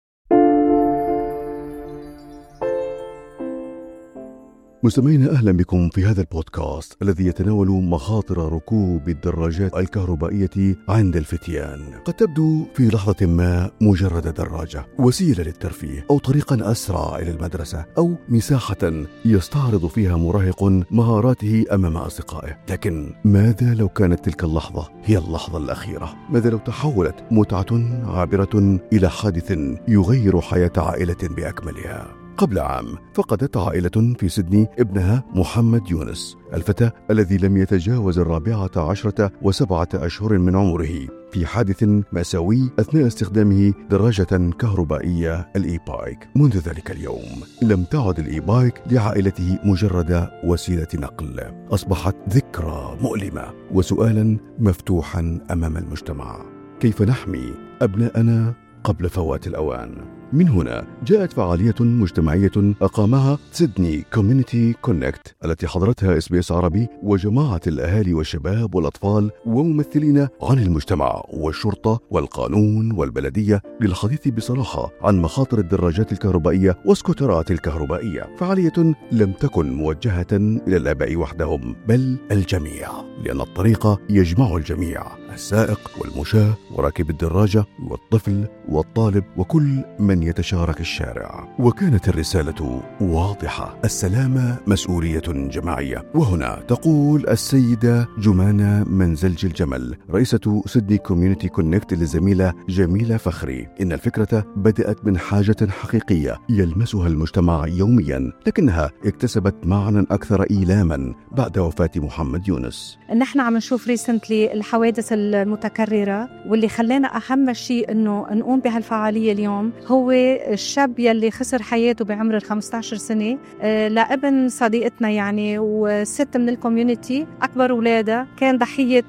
مستمعينا، أهلا بكم في هذا البودكاست الذي يتناول مخاطر ركوب الدراجات الكهربائية عند الفتيان. قد تبدو في لحظة ما مجرد دراجة، وسيلة للترفيه، أو طريقا أسرع إلى المدرسة، أو مساحة يستعرض فيها مراهق مهاراته أمام أصدقائه. لكن ماذا لو كانت تلك اللحظة هي اللحظة الأخيرة؟ ماذا لو تحولت متعة عابرة إلى حادث يغير حياة عائلة بأكملها؟ قبل عام فقدت عائلة في سيدني ابنها محمد يونس، الفتى الذي لم يتجاوز الرابعة عشرة وسبعة أشهر من عمره، في حادث مأساوي أثناء استخدامه دراجة كهربائية الإي بايك. منذ ذلك اليوم لم تعد الإي بايك لعائلته مجرد وسيلة نقل، أصبحت ذكرى مؤلمة وسؤالا مفتوحا أمام المجتمع: كيف نحمي أبناءنا قبل فوات الأوان؟ من هنا جاءت فعالية مجتمعية أقامها سيدني كوميونيتي كونكت، التي حضرتها إس بي إس عربي وجماعة الأهالي والشباب والأطفال وممثلين عن المجتمع والشرطة والقانون والبلدية، للحديث بصراحة عن مخاطر الدراجات الكهربائية والسكوترات الكهربائية. فعالية لم تكن موجهة إلى الآباء وحدهم، بل الجميع، لأن الطريق يجمع الجميع: السائق والمشاة وراكب الدراجة والطفل والطالب وكل من يتشارك الشارع. وكانت الرسالة واضحة: السلامة مسؤولية جماعية. وهنا تقول السيدة جمانة منزلج الجمل، رئيسة سيدني كوميونيتي كونكت للزميلة جميلة فخري، إن الفكرة بدأت من حاجة حقيقية يلمسها المجتمع يوميا، لكنها اكتسبت معنى أكثر إيلاما بعد وفاة محمد يونس. نحن عم نشوف ريسنتلي الحوادث المتكررة، واللي خلانا أهم شيء إنه نقوم بهالفعالية اليوم هو الشاب يلي خسر حياته بعمر الخمسة عشر سنة لابن صديقتنا يعني، وست من الكوميونيتي أكبر أولادها كان ضحية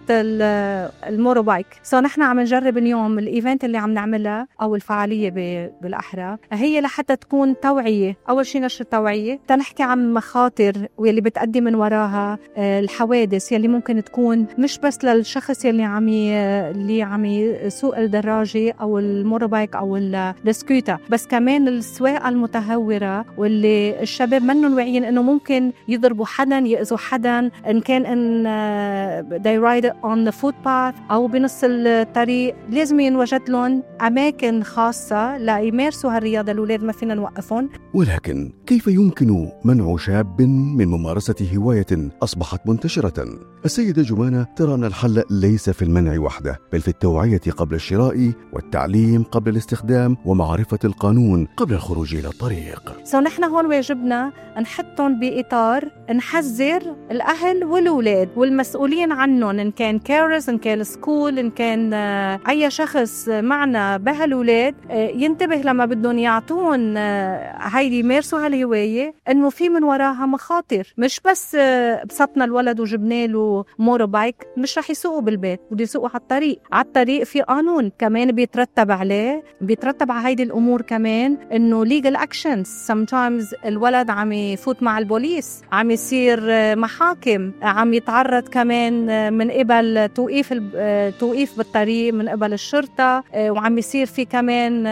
الموروبايك. سو نحن عم نجرب اليوم الإيفنت اللي عم نعملها أو الفعالية بالأحرى هي لحتى تكون توعية. أول شيء نشر توعية، تنحكي عن مخاطر واللي بتأدي من وراها الحوادث يلي ممكن تكون مش بس للشخص يلي عم اللي عم يسوق الدراجة أو الموروبايك أو السكوتر، بس كمان السواقة المتهورة واللي الشباب منهم واعيين إنه ممكن يضربوا حدا، يأذوا حدا، إن كان إن they ride on the footpath أو بنص الطريق. لازم ينوجد لهم أماكن خاصة ليمارسوا هالرياضة. الأولاد ما فينا نوقفهم. ولكن كيف يمكن منع شاب من ممارسة هواية أصبحت منتشرة؟ السيدة جمانة ترى أن الحل ليس في المنع وحده، بل في التوعية قبل الشراء والتعليم قبل الاستخدام ومعرفة القانون قبل الخروج إلى الطريق. سو نحن هون واجبنا نحطهم بإطار نحذر الأهل والأولاد والمسؤولين عنهم، إن كان كارز، إن كان سكول، إن كان أي شخص معنا بهالأولاد، ينتبه لما بدهم يعطون هاي يمارسوا هالهواية إنه في من وراها مخاطر. مش بس بسطنا الولد وجبنا له مورو بايك، مش رح يسوقوا بالبيت، بده يسوقوا على الطريق. على الطريق في قانون كمان بيترتب عليه، بيترتب على هيدي الأمور كمان إنه legal actions. sometimes الولد عم يفوت مع البوليس، عم يصير محاكم، عم يتعرض كمان من قبل توقيف توقيف بالطريق من قبل الشرطة، وعم يصير في كمان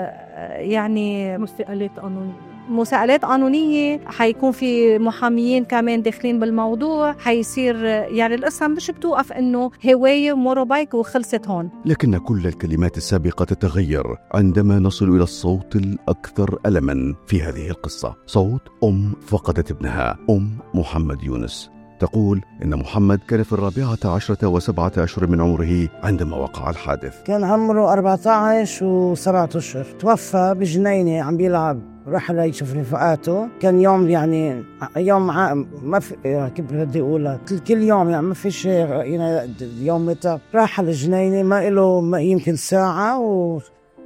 يعني مساءلات قانونية مساءلات قانونية. حيكون في محاميين كمان داخلين بالموضوع، حيصير يعني القصة مش بتوقف إنه هواية مورو بايك وخلصت هون. لكن كل الكلمات السابقة تتغير عندما نصل إلى الصوت الأكثر ألماً في هذه القصة، صوت أم فقدت ابنها، أم محمد يونس. تقول إن محمد كان في الرابعة عشرة وسبعة أشهر من عمره عندما وقع الحادث. كان عمره أربعة عشر وسبعة أشهر، توفى بجنينة عم بيلعب، راح ليشوف رفقاته. كان يوم يعني يوم ما في كيف بدي أقولها، كل يوم يعني ما في شيء يعني يوم متى راح على الجنينة ما له ما يمكن ساعة و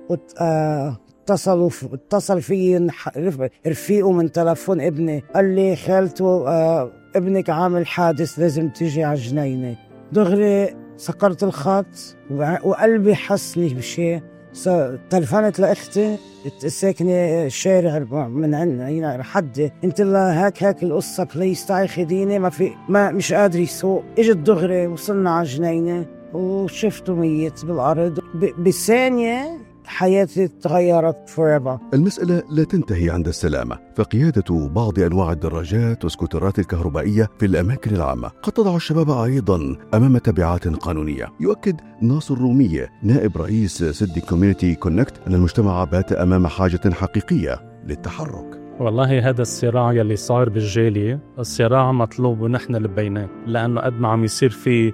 اتصلوا اتصل في رفيقه من تلفون ابني، قال لي خالته آه ابنك عامل حادث لازم تيجي على الجنينة. دغري سكرت الخط وقلبي حس لي بشيء. تلفنت لأختي ساكنة الشارع من عندنا هنا حدي، انت الله هيك هيك القصة بليز تعي خديني، ما في ما مش قادر يسوق. اجت دغري وصلنا على الجنينة وشفته ميت بالأرض. بثانية حياتي تغيرت forever. المسألة لا تنتهي عند السلامة، فقيادة بعض أنواع الدراجات والسكوترات الكهربائية في الأماكن العامة قد تضع الشباب أيضا أمام تبعات قانونية. يؤكد ناصر رومية نائب رئيس سيدني كوميونيتي كونكت أن المجتمع بات أمام حاجة حقيقية للتحرك. والله هذا الصراع يلي صار بالجالية الصراع مطلوب ونحن لبيناه، لأنه قد ما عم يصير في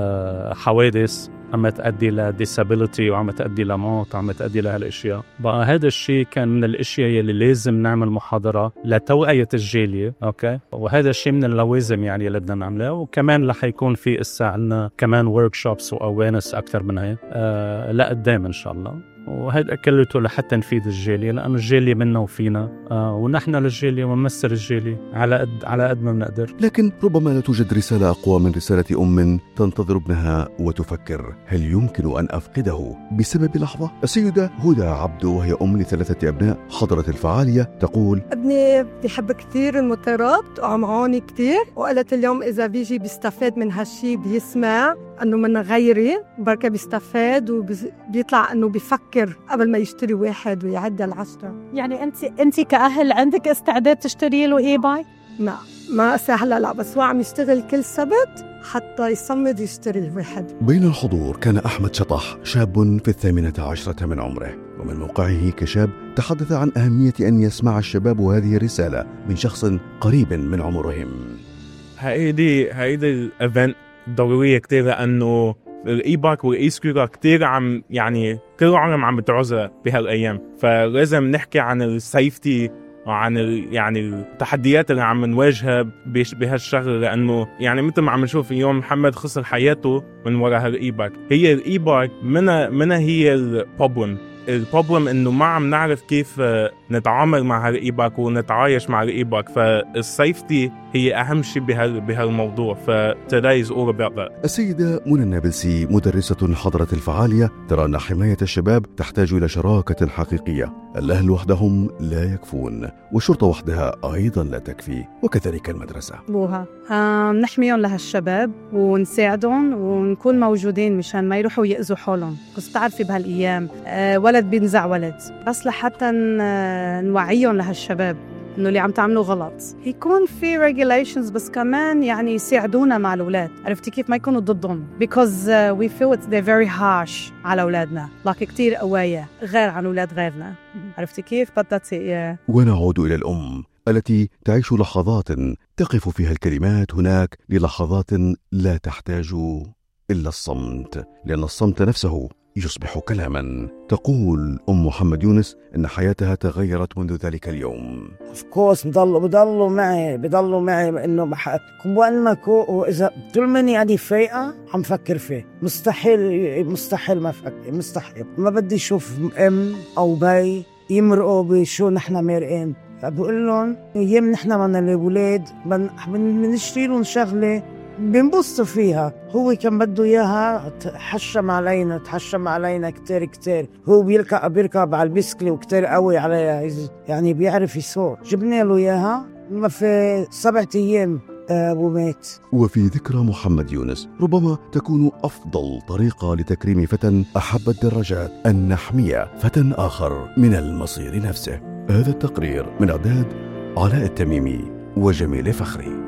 حوادث عم تؤدي لديسابيليتي وعم تؤدي لموت وعم تؤدي لهالاشياء. بقى هذا الشيء كان من الاشياء اللي لازم نعمل محاضره لتوعيه الجاليه، اوكي، وهذا الشيء من اللوازم يعني اللي بدنا نعمله. وكمان رح يكون في اسا عنا كمان ورك شوبس واويرنس اكثر من هيك آه لقدام ان شاء الله. وهذا كلته لحتى نفيد الجالية، لأنه الجالية منا وفينا آه ونحن للجالية ونمثل الجالية على قد على قد ما بنقدر. لكن ربما لا توجد رسالة أقوى من رسالة أم تنتظر ابنها وتفكر هل يمكن أن أفقده بسبب لحظة؟ السيدة هدى عبدو وهي أم لثلاثة أبناء حضرت الفعالية تقول: ابني بيحب كثير الموتورات وعمعوني كثير، وقالت اليوم إذا بيجي بيستفاد من هالشي بيسمع أنه من غيري بركة بيستفاد وبيطلع أنه بيفكر قبل ما يشتري واحد ويعدى العشرة. يعني أنت أنت كأهل عندك استعداد تشتري له إي باي؟ لا ما سهلة، لا بس هو عم يشتغل كل سبت حتى يصمد يشتري الواحد. بين الحضور كان أحمد شطح، شاب في الثامنة عشرة من عمره، ومن موقعه كشاب تحدث عن أهمية أن يسمع الشباب هذه الرسالة من شخص قريب من عمرهم. هيدي هيدي الإيفنت ضرورية كتير، لأنه الإي بايك والإي سكوتر كتير عم يعني كل العالم عم بتعوزها بهالأيام، فلازم نحكي عن السيفتي وعن يعني التحديات اللي عم نواجهها بهالشغله، لأنه يعني مثل ما عم نشوف اليوم محمد خسر حياته من وراء هالإي بايك. هي الإي بايك منها منها هي البروبلم البروبلم انه ما عم نعرف كيف نتعامل مع هالإي بايك ونتعايش مع الإي بايك، فالسيفتي هي اهم شيء بهال بهالموضوع. ف today is all about that. السيدة منى النابلسي مدرسة حضرت الفعالية ترى أن حماية الشباب تحتاج إلى شراكة حقيقية. الأهل وحدهم لا يكفون، والشرطة وحدها أيضا لا تكفي، وكذلك المدرسة. بوها آه، نحميهم لهالشباب ونساعدهم ونكون موجودين مشان ما يروحوا يأذوا حولهم. بس تعرفي بهالأيام آه ولد بينزع ولد، بس لحتى نوعيهم لهالشباب إنه اللي عم تعملوا غلط يكون في regulations، بس كمان يعني يساعدونا مع الأولاد. عرفتي كيف؟ ما يكونوا ضدهم because uh, we feel it's they're very harsh على أولادنا، لكن كتير قواية غير عن أولاد غيرنا. عرفتي كيف؟ but that's it yeah. ونعود إلى الأم التي تعيش لحظات تقف فيها الكلمات هناك للحظات لا تحتاج إلا الصمت، لأن الصمت نفسه يصبح كلاما. تقول أم محمد يونس إن حياتها تغيرت منذ ذلك اليوم. اوف كورس بضلوا بضلوا معي بضلوا معي انه بح... وانكو واذا طول مني اني فايقه عم فكر فيه. مستحيل مستحيل ما فكر مستحيل ما بدي اشوف ام او بي يمرقوا بشو نحن مارقين. بقول لهم ايام نحن من الاولاد بنشتري لهم شغله بنبصوا فيها. هو كان بده اياها تحشم علينا تحشم علينا كتير كتير. هو بيركب بيركب على البسكلي وكتير قوي عليها يعني بيعرف يسوق. جبنا له اياها ما في سبعة ايام ومات. وفي ذكرى محمد يونس ربما تكون أفضل طريقة لتكريم فتى أحب الدراجات أن نحمي فتى آخر من المصير نفسه. هذا التقرير من إعداد علاء التميمي وجميل فخري.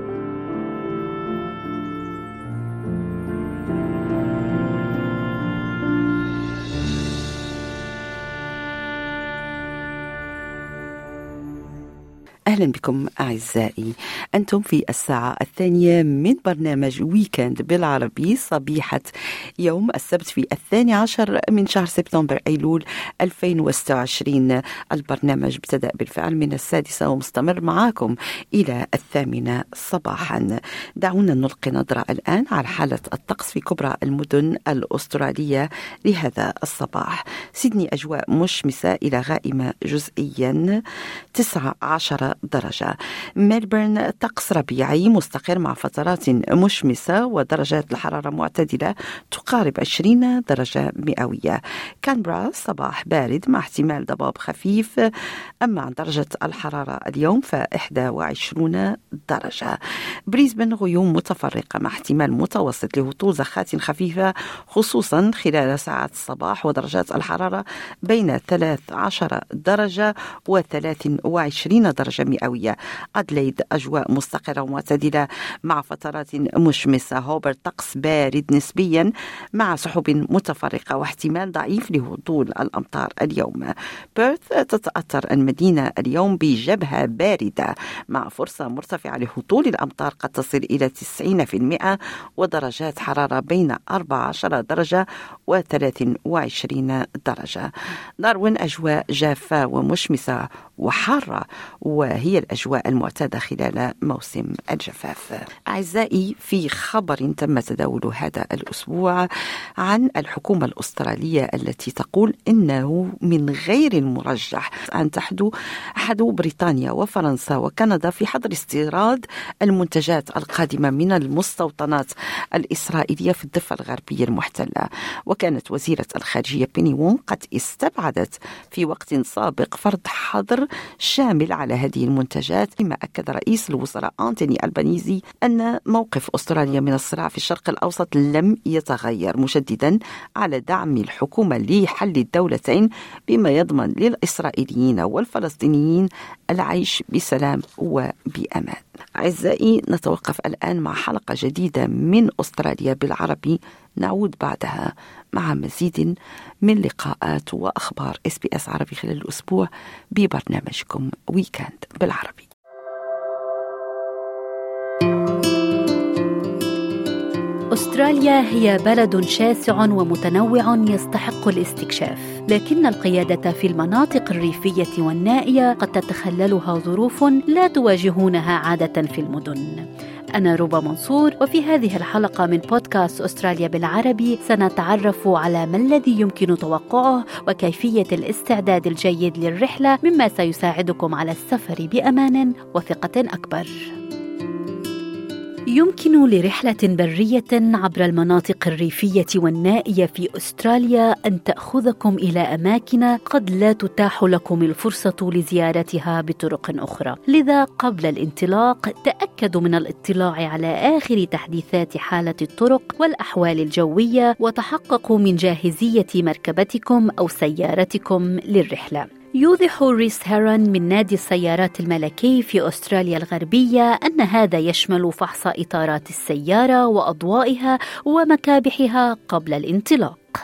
أهلا بكم أعزائي، أنتم في الساعة الثانية من برنامج ويكند بالعربي صبيحة يوم السبت في الثاني عشر من شهر سبتمبر أيلول ألفين وستة وعشرين. البرنامج ابتدأ بالفعل من السادسة ومستمر معاكم إلى الثامنة صباحا. دعونا نلقي نظرة الآن على حالة الطقس في كبرى المدن الأسترالية لهذا الصباح. سيدني أجواء مشمسة إلى غائمة جزئيا تسعة عشر درجة. ملبورن طقس ربيعي مستقر مع فترات مشمسة ودرجات الحرارة معتدلة تقارب عشرين درجة مئوية. كانبرا صباح بارد مع احتمال ضباب خفيف. أما عن درجة الحرارة اليوم فإحدى وعشرون درجة. بريسبن غيوم متفرقة مع احتمال متوسط لهطول زخات خفيفة خصوصا خلال ساعات الصباح ودرجات الحرارة بين ثلاث عشر درجة وثلاث وعشرين درجة مئوية. أدليد أجواء مستقرة ومعتدلة مع فترات مشمسة. هوبرت طقس بارد نسبيا مع سحب متفرقة واحتمال ضعيف لهطول الأمطار اليوم. بيرث تتأثر المدينة اليوم بجبهة باردة مع فرصة مرتفعة لهطول الأمطار قد تصل إلى تسعين بالمئة ودرجات حرارة بين أربعة عشر درجة وثلاث وعشرين درجة. داروين أجواء جافة ومشمسة وحارة وهي الأجواء المعتادة خلال موسم الجفاف. أعزائي، في خبر تم تداوله هذا الأسبوع عن الحكومة الأسترالية التي تقول إنه من غير المرجح أن تحدو حدو بريطانيا وفرنسا وكندا في حظر استيراد المنتجات القادمة من المستوطنات الإسرائيلية في الضفة الغربية المحتلة. وكانت وزيرة الخارجية بيني وونغ قد استبعدت في وقت سابق فرض حظر شامل على هذه المنتجات. كما أكد رئيس الوزراء أنتوني ألبانيزي أن موقف أستراليا من الصراع في الشرق الأوسط لم يتغير، مشددا على دعم الحكومة لحل الدولتين بما يضمن للإسرائيليين والفلسطينيين العيش بسلام وبأمان. أعزائي، نتوقف الآن مع حلقة جديدة من أستراليا بالعربي، نعود بعدها مع مزيد من لقاءات وأخبار إس بي إس عربي خلال الأسبوع ببرنامجكم ويكند بالعربي. أستراليا هي بلد شاسع ومتنوع يستحق الاستكشاف، لكن القيادة في المناطق الريفية والنائية قد تتخللها ظروف لا تواجهونها عادة في المدن. أنا روبا منصور، وفي هذه الحلقة من بودكاست أستراليا بالعربي سنتعرف على ما الذي يمكن توقعه وكيفية الاستعداد الجيد للرحلة، مما سيساعدكم على السفر بأمان وثقة أكبر. يمكن لرحلة برية عبر المناطق الريفية والنائية في أستراليا أن تأخذكم إلى أماكن قد لا تتاح لكم الفرصة لزيارتها بطرق أخرى. لذا قبل الانطلاق تأكدوا من الاطلاع على آخر تحديثات حالة الطرق والأحوال الجوية، وتحققوا من جاهزية مركبتكم أو سيارتكم للرحلة. يوضح ريس هيرون من نادي السيارات الملكي في أستراليا الغربية أن هذا يشمل فحص إطارات السيارة وأضوائها ومكابحها قبل الانطلاق.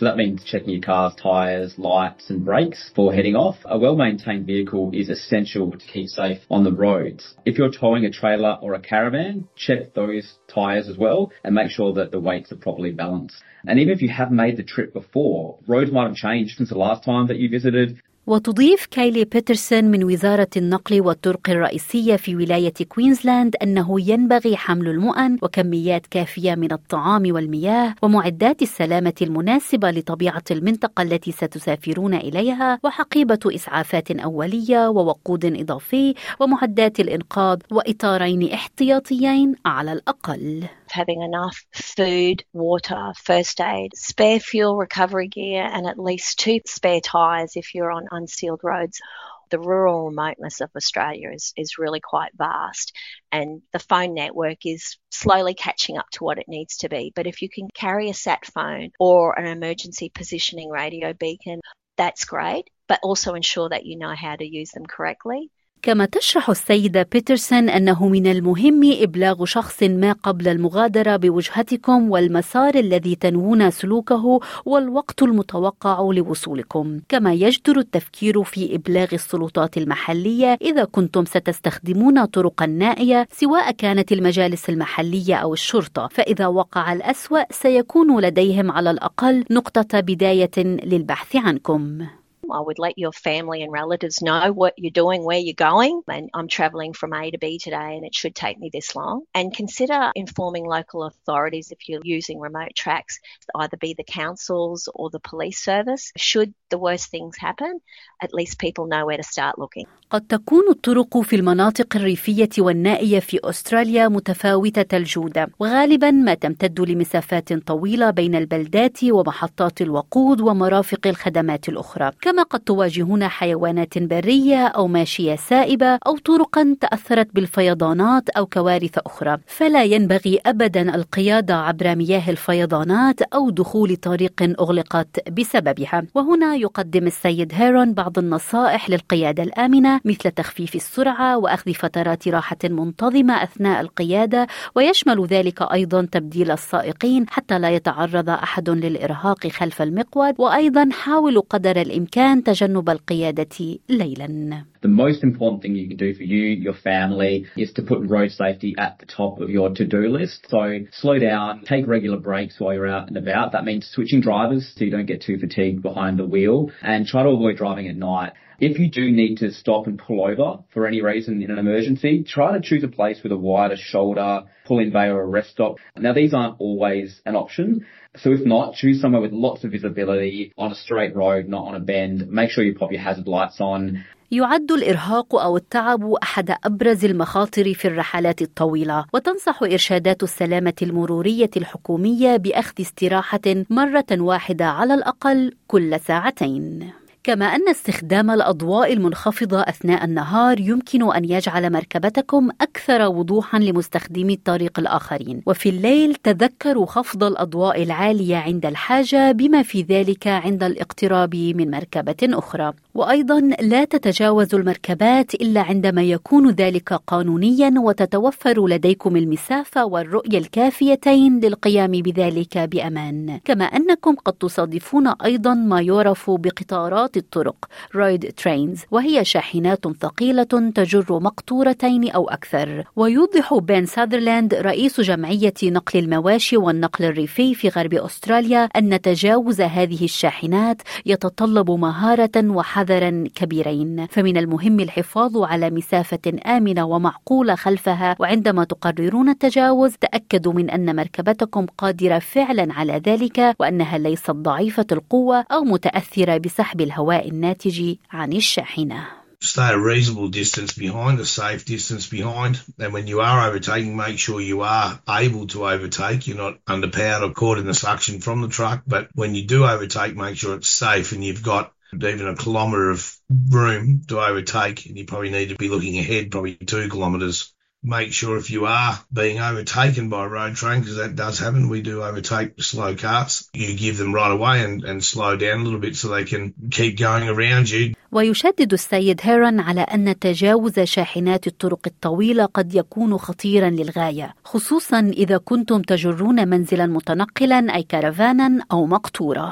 So that means checking your car's tyres, lights and brakes before heading off. A well-maintained vehicle is essential to keep safe on the roads. If you're towing a trailer or a caravan, check those tyres as well and make sure that the weights are properly balanced. And even if you have made the trip before, roads might have changed since the last time that you visited. وتضيف كايلي بيترسون من وزارة النقل والطرق الرئيسية في ولاية كوينزلاند أنه ينبغي حمل المؤن وكميات كافية من الطعام والمياه ومعدات السلامة المناسبة لطبيعة المنطقة التي ستسافرون إليها وحقيبة إسعافات أولية ووقود إضافي ومعدات الإنقاذ وإطارين احتياطيين على الأقل. Having enough food, water, first aid, spare fuel recovery gear and at least two spare tyres if you're on unsealed roads. The rural remoteness of Australia is, is really quite vast and the phone network is slowly catching up to what it needs to be. But if you can carry a sat phone or an emergency positioning radio beacon, that's great, but also ensure that you know how to use them correctly. كما تشرح السيدة بيترسون أنه من المهم إبلاغ شخص ما قبل المغادرة بوجهتكم والمسار الذي تنوون سلوكه والوقت المتوقع لوصولكم، كما يجدر التفكير في إبلاغ السلطات المحلية إذا كنتم ستستخدمون طرقا نائية سواء كانت المجالس المحلية أو الشرطة، فإذا وقع الأسوأ سيكون لديهم على الأقل نقطة بداية للبحث عنكم. I would let your family and relatives know what you're doing, where you're going, and I'm travelling from A to B today and it should take me this long. And consider informing local authorities if you're using remote tracks, either be the councils or the police service. Should the worst things happen, at least people know where to start looking. قد تكون الطرق في المناطق الريفية والنائية في أستراليا متفاوتة الجودة، وغالباً ما تمتد لمسافات طويلة بين البلدات ومحطات الوقود ومرافق الخدمات الأخرى، كما قد تواجهون حيوانات برية أو ماشية سائبة أو طرقاً تأثرت بالفيضانات أو كوارث أخرى، فلا ينبغي أبداً القيادة عبر مياه الفيضانات أو دخول طريق أغلقت بسببها. وهنا يقدم السيد هيرون بعض النصائح للقيادة الآمنة مثل تخفيف السرعة وأخذ فترات راحة منتظمة أثناء القيادة، ويشمل ذلك أيضاً تبديل السائقين حتى لا يتعرض أحد للإرهاق خلف المقود، وأيضاً حاولوا قدر الإمكان تجنب القيادة ليلاً. The most important thing you can do for you, your family, is to put road safety at the top of your to-do list. So slow down, take regular breaks while you're out and about. That means switching drivers so you don't get too fatigued behind the wheel, and try to avoid driving at night. If you do need to stop and pull over for any reason in an emergency, try to choose a place with a wider shoulder, pull-in bay or a rest stop. Now these aren't always an option. So if not, choose somewhere with lots of visibility on a straight road, not on a bend. Make sure you pop your hazard lights on. يعد الإرهاق أو التعب أحد أبرز المخاطر في الرحلات الطويلة، وتنصح إرشادات السلامة المرورية الحكومية بأخذ استراحة مرة واحدة على الأقل كل ساعتين. كما أن استخدام الأضواء المنخفضة أثناء النهار يمكن أن يجعل مركبتكم أكثر وضوحاً لمستخدمي الطريق الآخرين، وفي الليل تذكروا خفض الأضواء العالية عند الحاجة بما في ذلك عند الاقتراب من مركبة أخرى. وأيضاً لا تتجاوزوا المركبات إلا عندما يكون ذلك قانونياً وتتوفر لديكم المسافة والرؤية الكافيتين للقيام بذلك بأمان. كما أنكم قد تصادفون أيضاً ما يعرف بقطارات الطرق رويد ترينز، وهي شاحنات ثقيلة تجر مقطورتين أو أكثر. ويوضح بين ساذرلاند رئيس جمعية نقل المواشي والنقل الريفي في غرب أستراليا أن تجاوز هذه الشاحنات يتطلب مهارة وحذرا كبيرين، فمن المهم الحفاظ على مسافة آمنة ومعقولة خلفها، وعندما تقررون التجاوز تأكدوا من أن مركبتكم قادرة فعلا على ذلك وأنها ليست ضعيفة القوة أو متأثرة بسحب الهواء الناتج عن الشاحنة. Stay a reasonable distance behind, a safe distance behind. And when you are overtaking, make sure you are able to overtake. You're not underpowered or caught in the suction from the truck. But when you do overtake, make sure it's safe and you've got even a kilometre of room to overtake. And you probably need to be looking ahead, probably two kilometres. Make sure if you are being overtaken by a road train, because that does happen, we do overtake slow cars, you give them right away and, and slow down a little bit so they can keep going around you. ويشدد السيد هيرون على أن تجاوز شاحنات الطرق الطويلة قد يكون خطيرا للغاية، خصوصا إذا كنتم تجرون منزلا متنقلا أي كارفانا أو مقطورة.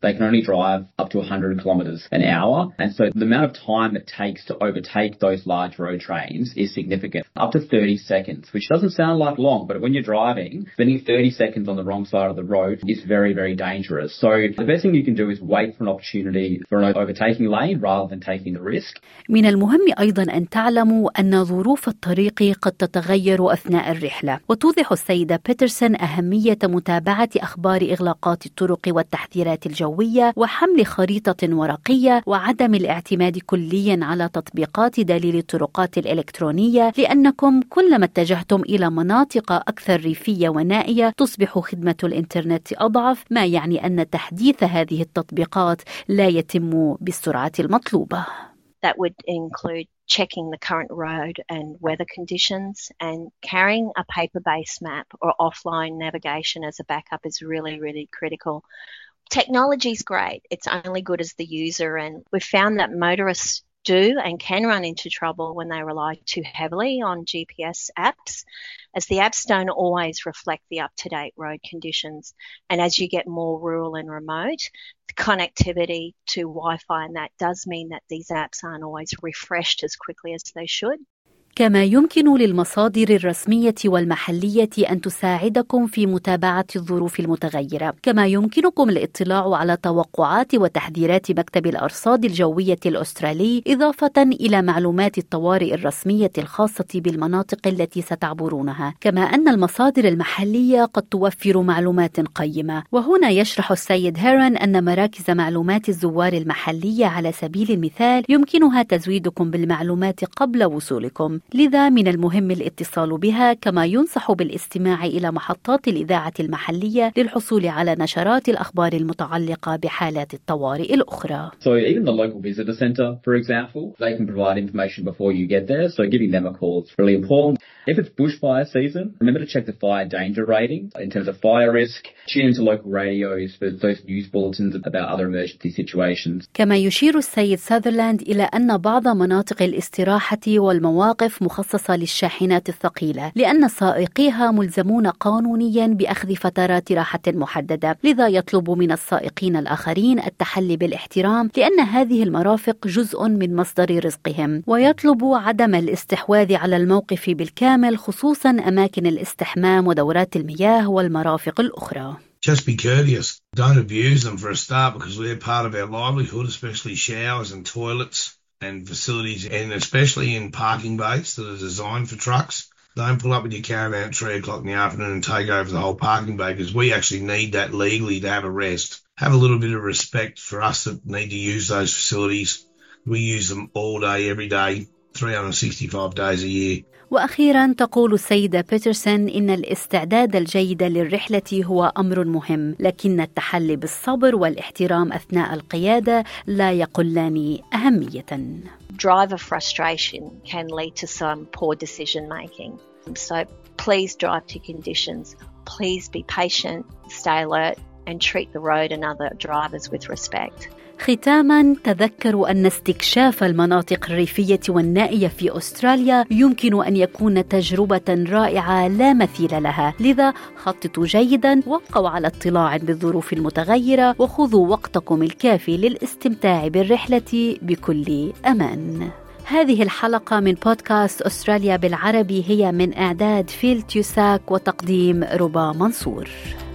they can only drive up to one hundred kilometres an hour. And so the amount of time it takes to overtake those large road trains is significant, up to thirty seconds, which doesn't sound like long, but when you're driving, spending thirty seconds on the wrong side of the road is very, very dangerous. So the best thing you can do is wait for an opportunity for an overtaking lane rather than taking the risk. من المهم أيضا أن تعلموا أن ظروف الطريق قد تتغير أثناء الرحلة، وتوضح السيدة بيترسون أهمية متابعة أخبار إغلاقات الطرق والتحذيرات الجوية وحمل خريطة ورقية وعدم الاعتماد كليا على تطبيقات دليل الطرقات الإلكترونية، لأنكم كلما اتجهتم إلى مناطق أكثر ريفية ونائية تصبح خدمة الإنترنت أضعف، ما يعني أن تحديث هذه التطبيقات لا يتم بالسرعة المطلوبة. That would include checking the current road and weather conditions, and carrying a paper-based map or offline navigation as a backup is really, really critical. Technology is great. It's only good as the user, and we've found that motorists do and can run into trouble when they rely too heavily on G P S apps, as the apps don't always reflect the up-to-date road conditions. And as you get more rural and remote, the connectivity to Wi-Fi, and that does mean that these apps aren't always refreshed as quickly as they should. كما يمكن للمصادر الرسمية والمحلية أن تساعدكم في متابعة الظروف المتغيرة، كما يمكنكم الاطلاع على توقعات وتحذيرات مكتب الأرصاد الجوية الأسترالي، إضافة إلى معلومات الطوارئ الرسمية الخاصة بالمناطق التي ستعبرونها، كما أن المصادر المحلية قد توفر معلومات قيمة. وهنا يشرح السيد هيرون أن مراكز معلومات الزوار المحلية على سبيل المثال يمكنها تزويدكم بالمعلومات قبل وصولكم، لذا من المهم الاتصال بها، كما ينصح بالاستماع إلى محطات الإذاعة المحلية للحصول على نشرات الأخبار المتعلقة بحالات الطوارئ الأخرى. So even the local visitor centre, for example, they can provide information before you get there, so giving them a call is really important. If it's bushfire season, remember to check the fire danger rating in terms of fire risk. Tune into local radios for those news bulletins about other emergency situations. كما يشير السيد ساذرلاند إلى أن بعض مناطق الاستراحة والمواقف مخصصة للشاحنات الثقيلة، لأن سائقيها ملزمون قانونيا بأخذ فترات راحة محددة، لذا يطلب من السائقين الآخرين التحلي بالاحترام، لأن هذه المرافق جزء من مصدر رزقهم، ويطلب عدم الاستحواذ على الموقف بالكامل، خصوصا أماكن الاستحمام ودورات المياه والمرافق الأخرى. Just be courteous. Don't abuse them for a start, because they're part of our livelihood, especially showers and toilets and facilities, and especially in parking bays that are designed for trucks. Don't pull up with your caravan at three o'clock in the afternoon and take over the whole parking bay, because we actually need that legally to have a rest. Have a little bit of respect for us that need to use those facilities. We use them all day, every day, three hundred sixty-five days a year. وأخيرا تقول السيدة بيترسون إن الاستعداد الجيد للرحلة هو أمر مهم، لكن التحلي بالصبر والاحترام أثناء القيادة لا يقلان أهمية. Driver frustration can lead to some poor decision making. So please drive to conditions. Please be patient, stay alert, and treat the road and other drivers with respect. ختاما تذكروا أن استكشاف المناطق الريفية والنائية في أستراليا يمكن أن يكون تجربة رائعة لا مثيل لها، لذا خططوا جيدا، وابقوا على اطلاع بالظروف المتغيرة، وخذوا وقتكم الكافي للاستمتاع بالرحلة بكل أمان. هذه الحلقة من بودكاست أستراليا بالعربي هي من إعداد فيل تيوساك وتقديم ربا منصور.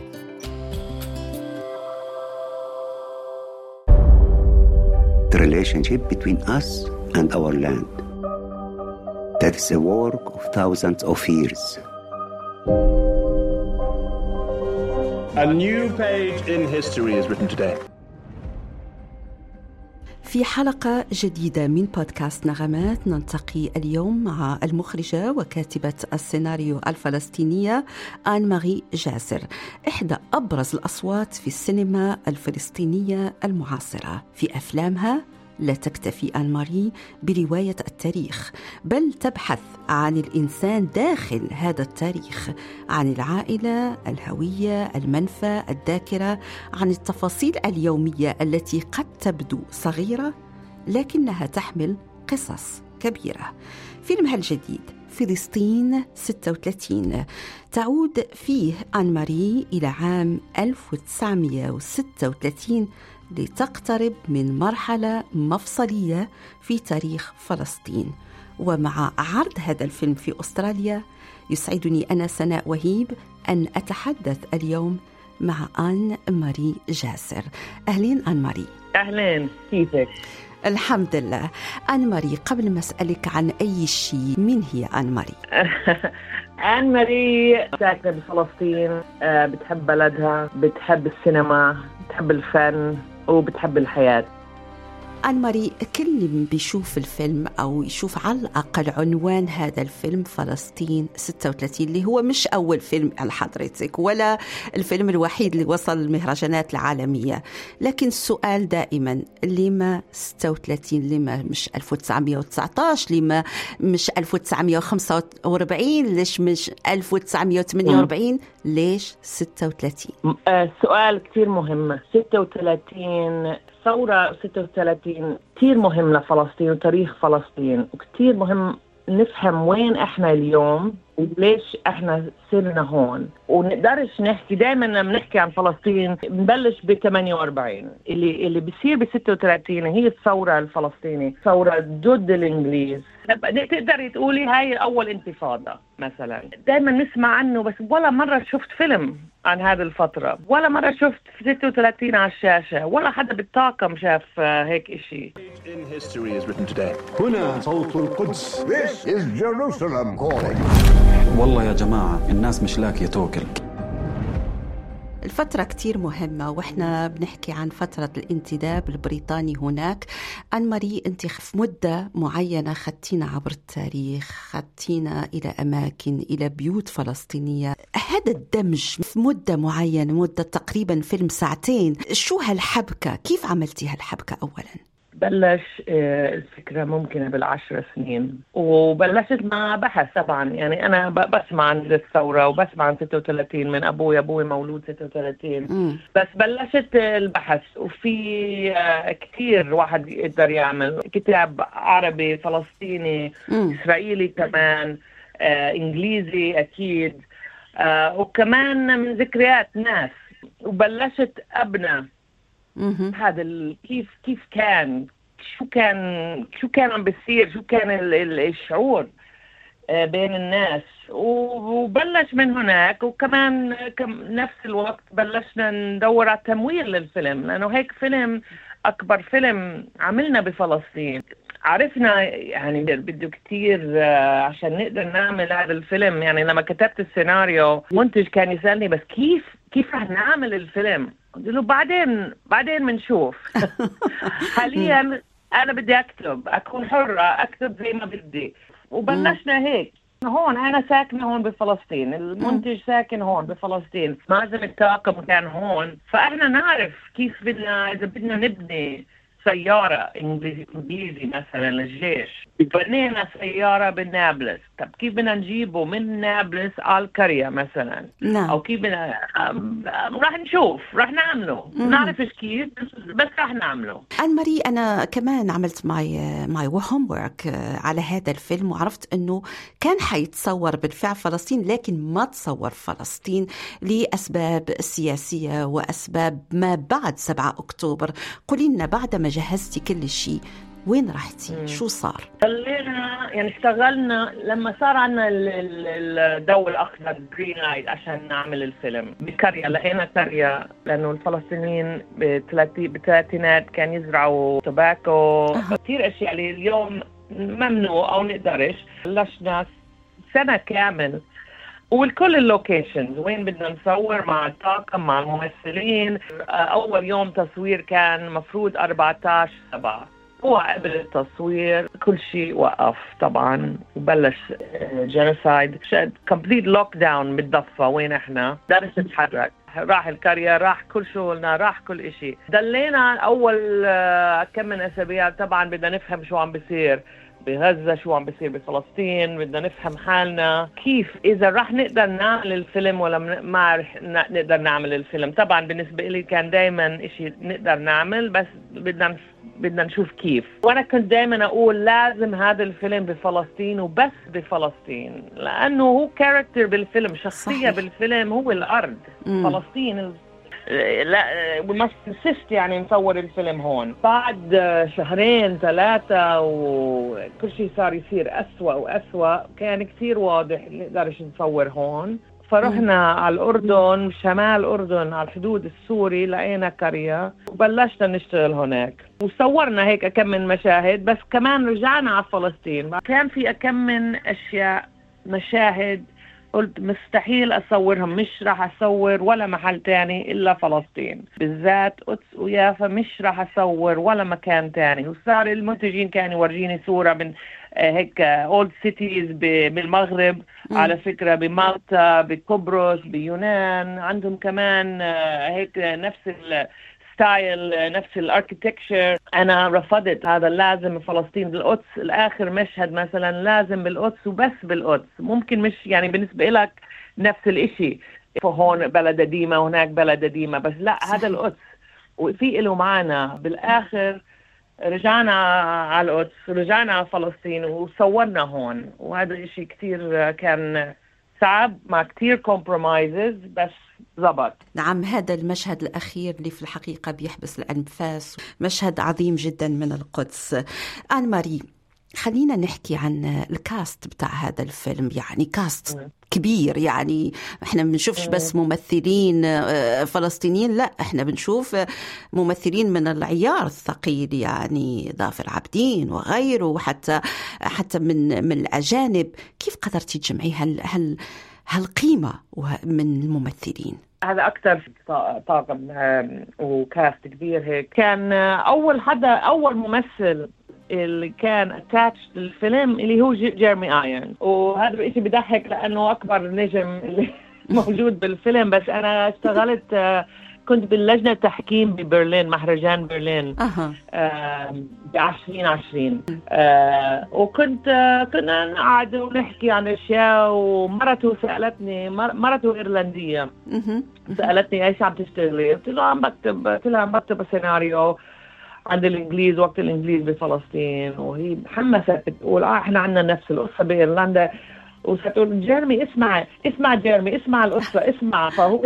The relationship between us and our land. That is a work of thousands of years. A new page in history is written today. في حلقة جديدة من بودكاست نغمات نلتقي اليوم مع المخرجة وكاتبة السيناريو الفلسطينية آن ماري جاسر، إحدى أبرز الأصوات في السينما الفلسطينية المعاصرة. في أفلامها لا تكتفي آن ماري برواية التاريخ، بل تبحث عن الإنسان داخل هذا التاريخ، عن العائلة، الهوية، المنفى، الذاكرة، عن التفاصيل اليومية التي قد تبدو صغيرة لكنها تحمل قصص كبيرة. فيلمها الجديد فلسطين ستة وثلاثين تعود فيه آن ماري إلى عام ألف وتسعمائة وستة وثلاثين لتقترب من مرحلة مفصلية في تاريخ فلسطين. ومع عرض هذا الفيلم في أستراليا يسعدني أنا سناء وهيب أن أتحدث اليوم مع آن ماري جاسر. أهلين آن ماري. أهلين، كيفك؟ الحمد لله. آن ماري، قبل ما أسألك عن أي شيء، من هي آن ماري؟ آن ماري ساكنة بفلسطين، بتحب بلدها، بتحب السينما، بتحب الفن وبتحب الحياة. آن ماري، كل اللي بيشوف الفيلم أو يشوف على الأقل عنوان هذا الفيلم فلسطين ستة وثلاثين، اللي هو مش أول فيلم على حضرتك ولا الفيلم الوحيد اللي وصل المهرجانات العالمية، لكن السؤال دائما لما ستة وثلاثين؟ لما مش ألف وتسعمية وتسعة عشر؟ لما مش ألف وتسعمية وخمسة وأربعين؟ ليش مش ألف وتسعمية وثمانية وأربعين؟ ليش ستة وثلاثين؟ سؤال كتير مهم. ستة وثلاثين، ثورة ستة وثلاثين كتير مهم لفلسطين وتاريخ فلسطين، وكتير مهم نفهم وين احنا اليوم وليش احنا صرنا هون. ونقدرش نحكي دائما لما نحكي عن فلسطين بنبلش ب ثمانية وأربعين. اللي اللي بيصير ب ستة وثلاثين هي الثورة الفلسطينية، ثورة ضد الإنجليز. تقدري تقولي هاي أول انتفاضة مثلا. دائما نسمع عنه بس ولا مرة شفت فيلم عن هذه الفترة، ولا مرة شفت ستة وثلاثين على الشاشة، ولا حدا بالطاقم شاف هيك إشي. هنا صوت القدس. This is Jerusalem calling. والله يا جماعة الناس مش لاقية توكل. الفترة كتير مهمة وإحنا بنحكي عن فترة الانتداب البريطاني هناك. آن ماري، أنت في مدة معينة خدتينا عبر التاريخ، خدتينا إلى أماكن، إلى بيوت فلسطينية. هذا الدمج في مدة معينة، مدة تقريبا فيلم ساعتين، شو هالحبكة؟ كيف عملتي هالحبكة أولا؟ بلش الفكرة ممكن بالعشر سنين، وبلشت مع بحث طبعا. يعني أنا بسمع عن الثورة وبسمع عن ستة وثلاثين من أبوي. أبوي مولود ستة وثلاثين. م. بس بلشت البحث، وفي كتير واحد يقدر يعمل كتاب عربي، فلسطيني، م. إسرائيلي كمان، آه، إنجليزي أكيد، آه، وكمان من ذكريات ناس. وبلشت أبنى هذا كيف كيف كان شو كان شو كان عم بيصير، شو كان الشعور بين الناس. وبلش من هناك. وكمان نفس الوقت بلشنا ندور على تمويل للفيلم، لأنه هيك فيلم أكبر فيلم عملنا بفلسطين. عرفنا يعني بده كتير عشان نقدر نعمل هذا الفيلم. يعني لما كتبت السيناريو منتج كان يسألني بس كيف كيف رح نعمل الفيلم؟ قلت له بعدين بعدين منشوف. حاليا أنا بدي أكتب، أكون حرة، أكتب زي ما بدي. وبلشنا هيك. هون أنا ساكنة هون بفلسطين، المنتج ساكن هون بفلسطين، معظم الطاقم كان هون. فإحنا نعرف كيف بدنا، إذا بدنا نبني سيارة إنجليزي مثلا للجيش، بنينا سيارة بالنابلس. طب كيف بدنا نجيبه من نابلس على القرية مثلا؟ نعم. أو كيف بدنا، راح نشوف، راح نعمله، نعرف إيش كيف، بس راح نعمله. آن ماري، أنا كمان عملت معي معي هوم ورك على هذا الفيلم، وعرفت إنه كان حيتصور بالفعل فلسطين، لكن ما تصور فلسطين لأسباب سياسية وأسباب ما بعد سبعة أكتوبر. قولي لنا بعد ما جهزتي كل شيء وين رحتي؟ مم. شو صار؟ خلينا يعني اشتغلنا لما صار عنا الضوء الأخضر جرين لايت عشان نعمل الفيلم بقرية. لقينا قرية لأنه الفلسطينيين بالثلاثينات كان يزرعوا توباكو. أه. كتير أشياء اللي اليوم ممنوع أو نقدرش. بلشنا سنة كامل والكل اللوكيشنز وين بدنا نصور مع الطاقم مع الممثلين. أول يوم تصوير كان مفروض أربعة عشر سبعة. هو قبل التصوير كل شيء وقف طبعا، وبلش جينوسايد، كومبليت لوك داون بالضفة وين احنا درس نتحرك. راح القرية، راح كل شغلنا، راح كل اشي. دلينا أول كم من أسابيع طبعا بدنا نفهم شو عم بيصير بغزة، شو عم بيصير بفلسطين. بدنا نفهم حالنا كيف إذا راح نقدر نعمل الفيلم ولا ما رح نقدر نعمل الفيلم. طبعا بالنسبة لي كان دايما إشي نقدر نعمل، بس بدنا بدنا نشوف كيف. وأنا كنت دايما أقول لازم هذا الفيلم بفلسطين وبس بفلسطين، لأنه هو كاركتر بالفيلم، شخصية صحيح. بالفيلم هو الأرض. مم. فلسطين لا ما نسست يعني نصور الفيلم هون. بعد شهرين ثلاثة وكل شيء صار يصير أسوأ وأسوأ، كان كثير واضح نقدرش نصور هون. فرحنا على الأردن، شمال الأردن على الحدود السوري، لقينا قرية وبلشنا نشتغل هناك وصورنا هيك كم من مشاهد. بس كمان رجعنا على فلسطين، كان في كم من أشياء مشاهد قلت مستحيل أصورهم، مش راح أصور ولا محل تاني إلا فلسطين، بالذات قدس ويافا مش راح أصور ولا مكان تاني. وصار المنتجين كانوا يورجيني صورة من هيك اولد سيتيز بالمغرب، م. على فكرة بمالطا، بقبرص، بيونان، عندهم كمان هيك نفس الستايل، نفس الاركيتكتشر. انا رفضت هذا، لازم فلسطين بالقدس، الاخر مشهد مثلا لازم بالقدس وبس بالقدس، ممكن مش يعني بالنسبة لك نفس الاشي، فهون بلد قديمة وهناك بلد قديمة، بس لا صحيح. هذا القدس وفي له معنا. بالاخر رجعنا على القدس، رجعنا على فلسطين وصورنا هون، وهذا الشيء كتير كان صعب مع كتير كومبرومايزز، بس زبط. نعم، هذا المشهد الأخير اللي في الحقيقة بيحبس الأنفاس، مشهد عظيم جدا من القدس. آن ماري، خلينا نحكي عن الكاست بتاع هذا الفيلم، يعني كاست م. كبير، يعني احنا بنشوفش بس ممثلين فلسطينيين، لا احنا بنشوف ممثلين من العيار الثقيل، يعني ظافر عابدين وغيره، وحتى حتى من من الأجانب. كيف قدرتي تجمعي هال هال هالقيمة من الممثلين؟ هذا أكتر طاقم وكاست كبير هيك. كان أول حدا أول ممثل اللي كان اتاتش للفيلم اللي هو جيرمي آيرون، وهذا الشيء بيضحك لأنه أكبر نجم اللي موجود بالفيلم. بس أنا اشتغلت كنت باللجنة تحكيم ببرلين، مهرجان برلين أه. آه بعشرين عشرين آه وكنت آه كنا نقعد ونحكي عن أشياء، ومرته سألتني، مرته إيرلندية أه. سألتني إيش عم تشتغلي؟ قلت لها عم بكتب، قلت لها عم بكتب سيناريو عند الإنجليز وقت الإنجليز بفلسطين، وهي محمسة بتقول آه إحنا عنا نفس القصة بإيرلندا. وستقول جيرمي اسمع اسمع جيرمي اسمع القصة اسمع، فهو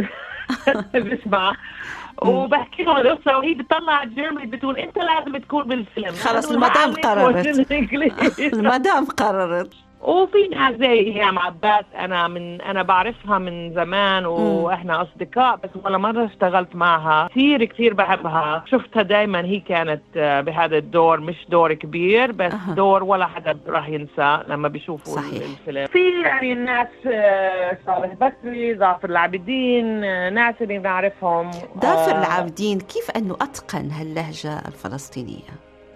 بسمع وبحكي له القصة، وهي بتطلع جيرمي بتقول أنت لازم تكون بالفيلم. خلص المدام قررت المدام قررت وفي ناس زي إيهام عباس أنا من أنا بعرفها من زمان وإحنا أصدقاء، بس ولا مرة اشتغلت معها. كثير كثير بحبها، شفتها دايما هي كانت بهذا الدور، مش دور كبير بس أه. دور ولا حدا راح ينسى لما بيشوفوا صحيح. الفيلم. في يعني الناس صالح بكري، ظافر العابدين، ناس اللي بنعرفهم. ظافر العابدين كيف أنه أتقن هاللهجة الفلسطينية؟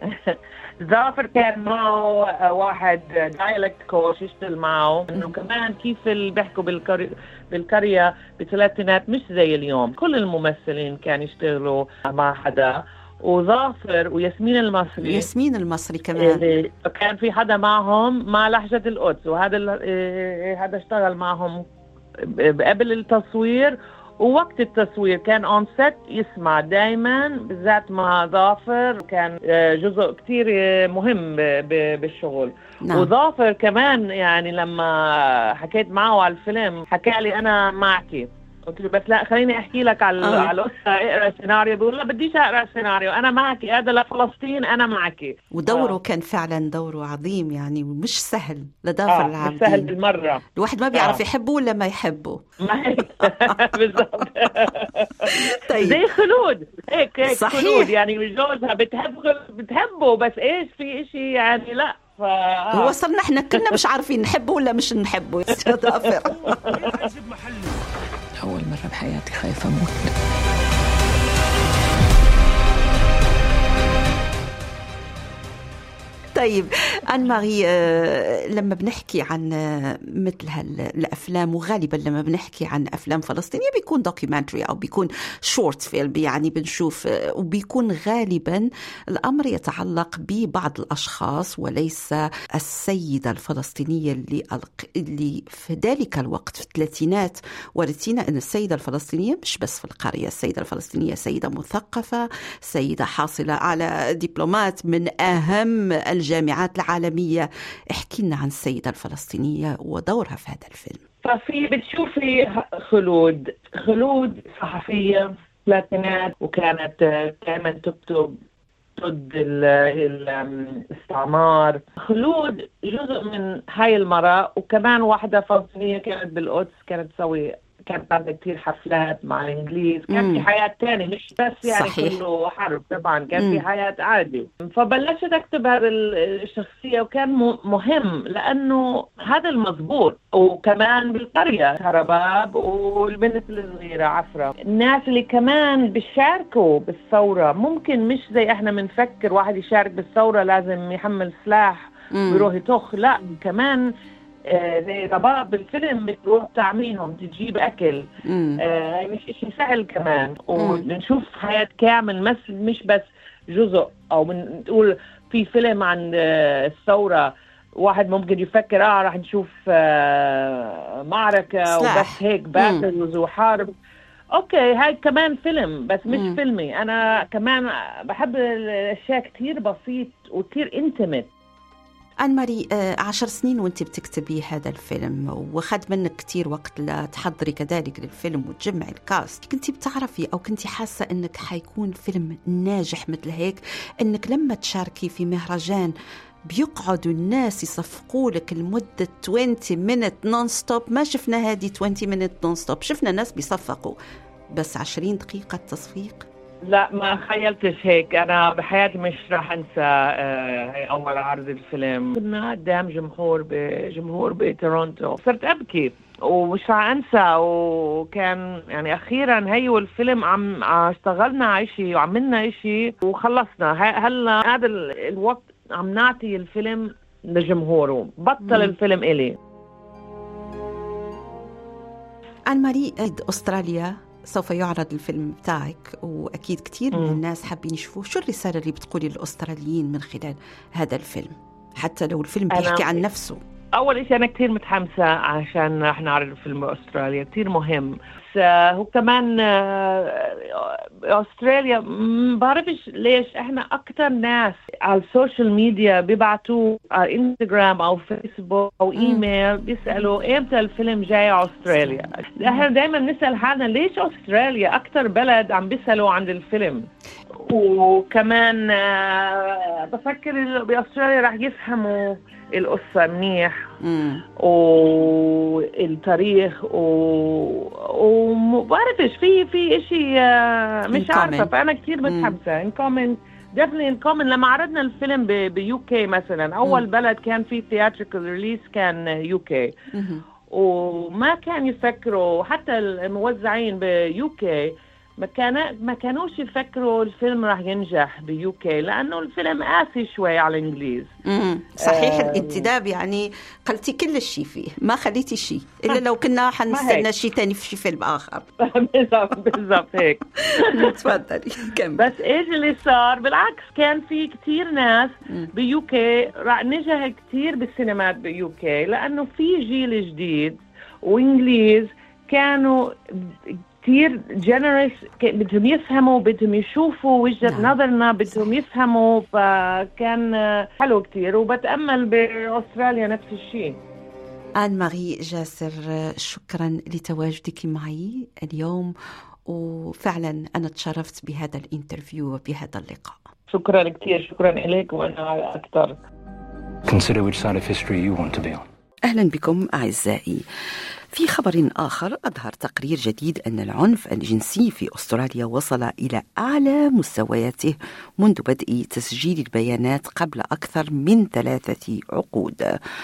ظافر كان معه واحد دايلكت كوش يشتغل معه، انه كمان كيف اللي بيحكوا بالقرية بالقرية بالثلاثينات مش زي اليوم. كل الممثلين كانوا يشتغلوا مع حدا، وظافر وياسمين المصري ياسمين المصري كمان كان في حدا معهم مع لهجة القدس، وهذا هذا اشتغل معهم قبل التصوير ووقت التصوير. كان اون سيت يسمع دايما، بالذات مع ظافر كان جزء كتير مهم بالشغل. نعم. وظافر كمان يعني لما حكيت معه على الفيلم حكى لي أنا معك، قلت له بس لا خليني احكي لك على آه. على القصه، اقرا السيناريو. بيقول لا بديش اقرا السيناريو، انا معك، هذا لفلسطين انا معك. ودوره آه. كان فعلا دوره عظيم، يعني مش سهل لظافر آه. العابدين، مش سهل بالمره. الواحد ما بيعرف آه. يحبه ولا ما يحبه. بالضبط. طيب. زي خلود هيك هيك صحيح. خلود يعني جوزها بتحب بتحبه، بس ايش في اشي يعني لا ف... هو صرنا احنا كلنا مش عارفين نحبه ولا مش نحبه يا استاذ ظافر. أول مرة بحياتي خايفة أموت. طيب آن ماري، لما بنحكي عن مثل هالأفلام، وغالبا لما بنحكي عن أفلام فلسطينية بيكون دوكيومنتري أو بيكون شورت فيلم، يعني بنشوف، وبيكون غالبا الأمر يتعلق ببعض الأشخاص وليس السيدة الفلسطينية اللي اللي في ذلك الوقت في الثلاثينات. ورثينا أن السيدة الفلسطينية مش بس في القرية، السيدة الفلسطينية سيدة مثقفة، سيدة حاصلة على دبلومات من أهم الجامعات العالمية. احكي لنا عن السيدة الفلسطينية ودورها في هذا الفيلم. ففي بتشوفي خلود خلود صحفية الثلاثينات، وكانت دائما تكتب ضد الاستعمار. خلود جزء من هاي المرأة، وكمان واحدة فلسطينية كانت بالقدس، كانت تسوي كانت عندها كتير حفلات مع الإنجليز، كان في حياة تانية مش بس يعني صحيح. كله حرب طبعا، كان مم. في حياة عادي. فبلشت أكتب هذه الشخصية، وكان مهم لأنه هذا المضبوط. وكمان بالقرية هرباب والبنت الصغيرة عفرة، الناس اللي كمان بيشاركوا بالثورة، ممكن مش زي احنا منفكر واحد يشارك بالثورة لازم يحمل سلاح ويروح يطخ، لا كمان آه زي رباب بالفيلم بتروح تعمينهم تجيب أكل، آه مش إشي سهل كمان. ونشوف حياة كامل، مش, مش بس جزء. أو بنقول في فيلم عن آه الثورة، واحد ممكن يفكر اه راح نشوف آه معركة سلاح. وبس هيك باتلز وحرب. اوكي هاي كمان فيلم بس مش مم. فيلمي. انا كمان بحب الاشياء كتير بسيط وكتير انتمت. آن ماري، عشر سنين وانت بتكتبي هذا الفيلم، وخد منك كتير وقت لتحضري كذلك للفيلم وتجمعي الكاست. كنتي بتعرفي أو كنتي حاسة أنك حيكون فيلم ناجح مثل هيك، أنك لما تشاركي في مهرجان بيقعدوا الناس يصفقوا لك لمدة عشرين minute نون ستوب؟ ما شفنا هذه عشرين minute نون ستوب، شفنا ناس بيصفقوا، بس عشرين دقيقة تصفيق؟ لا ما خيلتش هيك. أنا بحياتي مش راح أنسى هي أول عرض الفيلم. كنا قدام جمهور بجمهور بتورونتو، صرت أبكي ومش راح أنسى. وكان يعني أخيرا هي الفيلم عم اشتغلنا عشي وعملنا عشي وخلصنا. هلا هذا الوقت عم نعطي الفيلم لجمهوره، بطل مم. الفيلم إلي. آن ماري، أستراليا سوف يعرض الفيلم بتاعك، وأكيد كتير من الناس حابين يشوفوه. شو الرسالة اللي بتقولي للأستراليين من خلال هذا الفيلم، حتى لو الفيلم بيحكي عن نفسه؟ أول شيء أنا كتير متحمسة عشان رح نعرض الفيلم بأستراليا، كتير مهم. بس هو كمان أستراليا بعرفش ليش إحنا أكتر ناس على السوشيال ميديا بيبعتوا على إنستغرام أو فيسبوك أو إيميل بيسألوا إمتى الفيلم جاي على أستراليا. إحنا دايما نسأل حالنا ليش أستراليا أكتر بلد عم بيسألوا عن الفيلم. وكمان بفكر بأستراليا رح يفهموا القصة منيح والتاريخ ومبعرفش في في إشي مش عارفة. فأنا كتير متحمسة. إن كومن definitely إن كومن لما عرضنا الفيلم بيوكي مثلا، أول مم. بلد كان فيه theatrical release كان يوكي، وما كان يفكروا حتى الموزعين بيوكي ما كان ما كانوش يفكروا الفيلم راح ينجح بيوكي، لأنه الفيلم قاسي شوي على الإنجليز. امم صحيح. آه الانتداب يعني قلتي كل الشيء فيه، ما خليتي شيء إلا لو كنا حنستنى شيء تاني في شيء فيلم آخر. بالضبط بالضبط هيك. تفضلي كمل. بس إيش اللي صار؟ بالعكس كان في كتير ناس بيوكي راح نجح كتير بالسينمات بيوكي، لأنه في جيل جديد وإنجليز كانوا كتير جنرس، بدهم يفهموا، بدهم يشوفوا وجهة نعم. نظرنا، بدهم يفهموا. فكان حلو كتير. وبتأمل بأستراليا نفس الشيء. آن ماري جاسر، شكرا لتواجدك معي اليوم، وفعلا أنا تشرفت بهذا الانترفيو وبهذا اللقاء. شكرا كتير. شكرا إليك وأنا أكثر. Consider which side of history you want to be on. أهلا بكم أعزائي. في خبر آخر، أظهر تقرير جديد أن العنف الجنسي في أستراليا وصل إلى أعلى مستوياته منذ بدء تسجيل البيانات قبل أكثر من ثلاثة عقود.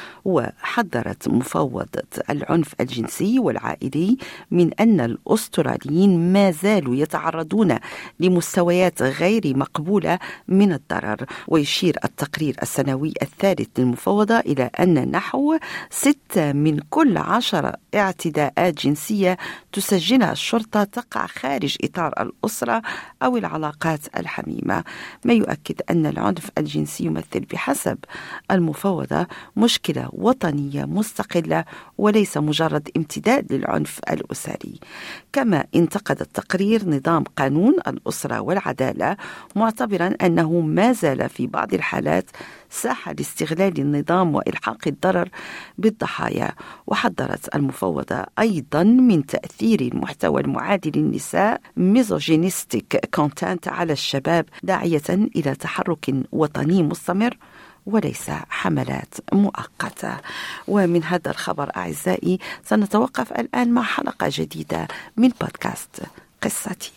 وحذرت مفوضة العنف الجنسي والعائلي من أن الأستراليين ما زالوا يتعرضون لمستويات غير مقبولة من الضرر. ويشير التقرير السنوي الثالث للمفوضة إلى أن نحو ستة من كل عشرة اعتداءات جنسية تسجلها الشرطة تقع خارج إطار الأسرة أو العلاقات الحميمة، ما يؤكد أن العنف الجنسي يمثل بحسب المفوضة مشكلة وطنية مستقلة وليس مجرد امتداد للعنف الأسري. كما انتقد التقرير نظام قانون الأسرة والعدالة، معتبرا أنه ما زال في بعض الحالات ساحة لاستغلال النظام وإلحاق الضرر بالضحايا. وحذرت المفوضة وفوض أيضا من تأثير المحتوى المعادي للنساء ميزوجينيستيك كونتنت على الشباب، داعية إلى تحرك وطني مستمر وليس حملات مؤقتة. ومن هذا الخبر أعزائي سنتوقف الآن مع حلقة جديدة من بودكاست قصتي.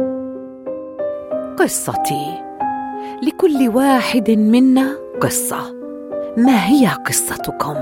قصتي، لكل واحد منا قصة. ما هي قصتكم؟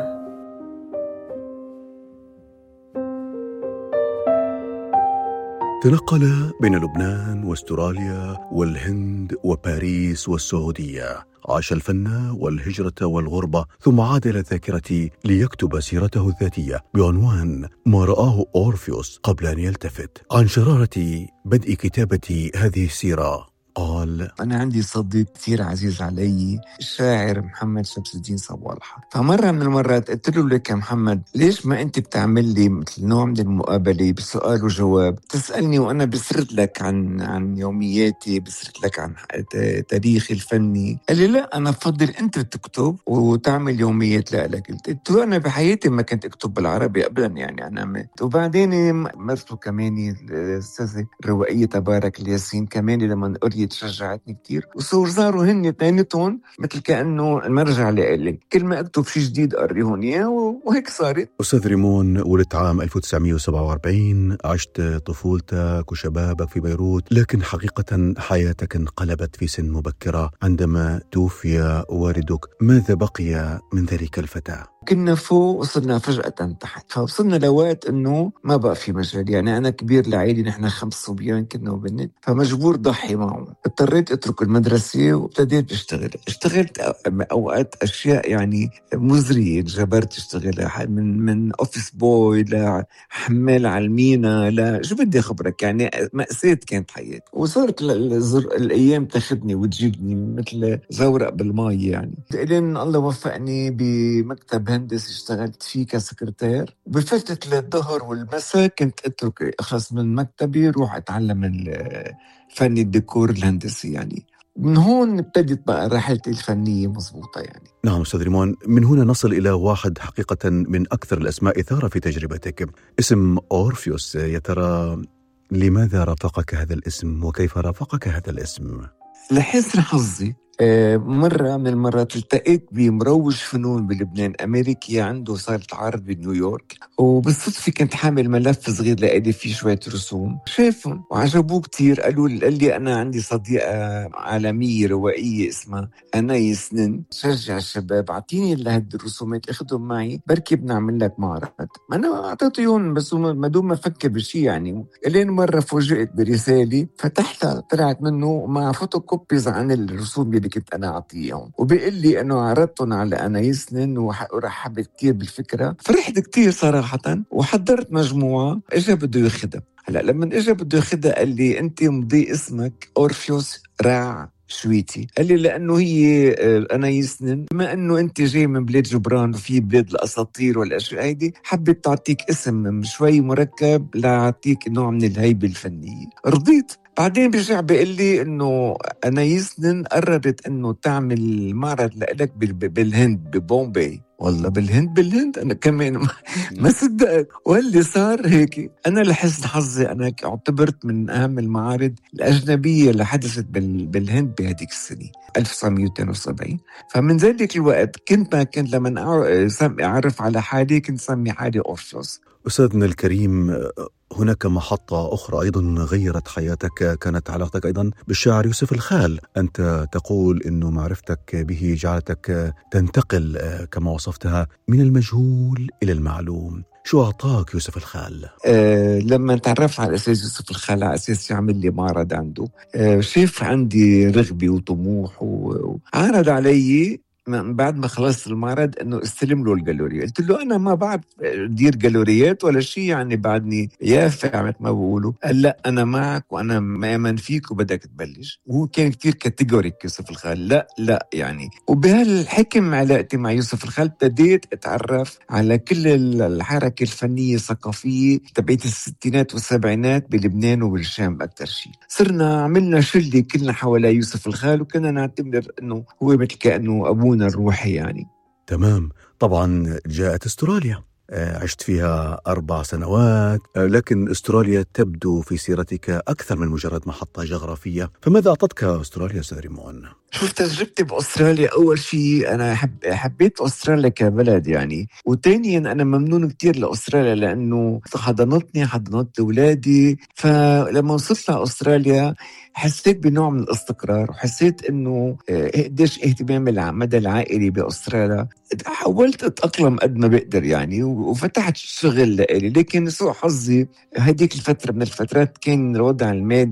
تنقل بين لبنان واستراليا والهند وباريس والسعودية. عاش الفن والهجرة والغربة، ثم عاد إلى الذاكرة ليكتب سيرته الذاتية بعنوان ما رآه أورفيوس قبل أن يلتفت. عن شرارة بدء كتابة هذه السيرة قال: أنا عندي صديق كثير عزيز علي، الشاعر محمد شمس الدين صوالحة. فمرة من المرات قلت له: لك يا محمد، ليش ما أنت بتعمل لي مثل نوع من المقابلة بسؤال وجواب، تسألني وأنا بسرد لك عن عن يومياتي، بسرد لك عن تاريخي الفني. قال لي: لا، أنا بفضل أنت تكتب وتعمل يوميات لك. قلت له: أنا بحياتي ما كنت أكتب بالعربي أبدا، يعني أنا مت. وبعدين مرته كمان الأستاذة الروائية تبارك الياسين كمان لما قريت شجعتني كتير، وصور صاروا هن اثنيناتهم مثل كأنه المرجع لإلي، كل ما أكتب شيء جديد أريهن إياه، وهيك صارت. أستاذ ريمون، ولدت عام ألف وتسعمائة وسبعة وأربعين، عشت طفولتك وشبابك في بيروت، لكن حقيقة حياتك انقلبت في سن مبكرة عندما توفي والدك. ماذا بقي من ذلك الفتى؟ كنا فوق وصلنا فجأة تحت، فوصلنا لوقت انه ما بقى في مجال. يعني انا كبير لعائلي، نحن خمس صبيان كنا وبنت، فمجبور ضحي معه. اضطريت اترك المدرسة وابتديت اشتغل. اشتغلت اوقات اشياء يعني مزرية، جبرت اشتغل من من اوفيس بوي لحمال على المينا، لا شو بدي اخبرك، يعني مأساة كانت حياتي. وصارت الايام تاخذني وتجيبني مثل زورق بالماء. يعني لين الله وفقني بمكتب هندسي اشتغلت فيه كسكرتير، وبفترة الظهر والمساء كنت اترك اخلص من مكتبي روح اتعلم الفن الديكور الهندسي. يعني من هون ابتدت بقى رحلتي الفنية مضبوطة. يعني نعم أستاذ ريمون، من هنا نصل إلى واحد حقيقة من أكثر الأسماء إثارة في تجربتك، اسم أورفيوس. يا ترى لماذا رافقك هذا الاسم وكيف رافقك هذا الاسم؟ لحسن حظي مرة من المرات التقيت بمروج فنون بلبنان أمريكي، عنده صالة عرض بنيويورك، وبالصدفة كنت حامل ملف صغير لقيت فيه شوية رسوم، شافهم وعجبوه كتير. قالوا قال لي: أنا عندي صديقة عالمية روائية اسمها أنايس نين، شجع الشباب، أعطيني لهاد الرسومات اخدهم معي، بركي بنعمل لك معرض. أنا أعطيتهم بس ما دوم ما فكر بشي. يعني إلين مرة فوجئت برسالة فتحتها طلعت منه مع فوتوكوبيز عن الرسوم اللي كنت أنا أعطيهم، وبيقول لي أنه عرضتهم على أنايس نين ورحب كتير بالفكرة. فرحت كتير صراحة وحضرت مجموعة. إجا بده ياخدها. هلأ لما إجا بده ياخدها قال لي: أنت مضي اسمك أورفيوس راع شويتي. قال لي: لأنه هي أنايس نين، بما أنه أنت جاي من بلاد جبران وفي بلاد الأساطير والأشياء هيدي، حبيت تعطيك اسم شوي مركب لعطيك نوع من الهيبة الفنية. رضيت. بعدين بيرجع بيقول لي انه أنايس نين قررت انه تعمل معرض لك بالهند ببومبي. والله بالهند بالهند انا كمان ما صدقت، واللي صار هيك. انا لحسن حظي انا اعتبرت من اهم المعارض الاجنبيه اللي حدثت بالهند بهديك السنه ألف وتسعمائة واثنين وسبعين. فمن ذلك الوقت كنت ما كنت لما اعرف على حالي كنت سمي حالي أورفيوس. أستاذنا الكريم، هناك محطة أخرى أيضا غيرت حياتك، كانت علاقتك أيضا بالشاعر يوسف الخال. أنت تقول أنه معرفتك به جعلتك تنتقل كما وصفتها من المجهول إلى المعلوم. شو أعطاك يوسف الخال؟ أه لما تعرفت على أساس يوسف الخال على أساس يعمل لي معرض عنده، أه شاف عندي رغبة وطموح وعرض علي من بعد ما خلصت المعرض انه استلم له الجالوري. قلت له: انا ما بعرف دير جالوريات ولا شيء، يعني بعدني يافع مثل ما بقولوا. قال: لا انا معك وانا مآمن فيك وبدك تبلش. وهو كان كتير كاتيجوريك يوسف الخال، لا لا يعني. وبهالحكم علاقتي مع يوسف الخال ابتديت اتعرف على كل الحركه الفنيه الثقافيه تبعت الستينات والسبعينات بلبنان وبالشام اكثر شيء. صرنا عملنا شله كلنا حوالي يوسف الخال، وكنا نعتبر انه هو مثل كانه ابونا الروحي. يعني تمام. طبعا جاءت استراليا. عشت فيها أربع سنوات، لكن أستراليا تبدو في سيرتك أكثر من مجرد محطة جغرافية. فماذا أعطتك أستراليا أستاذ ريمون؟ شوف تجربتي بأستراليا، أول شيء أنا حب حبيت أستراليا كبلد يعني، وثانيا أنا ممنون كتير لأستراليا لأنه حضنتني حضنت أولادي. فلما وصلت لأستراليا حسيت بنوع من الاستقرار، وحسيت إنه قديش اهتمام العمد العائلي بأستراليا. حاولت أتأقلم قد ما بقدر يعني، وفتحت شغل لإلي. لكن سوء حظي هديك الفترة من الفترات كان الوضع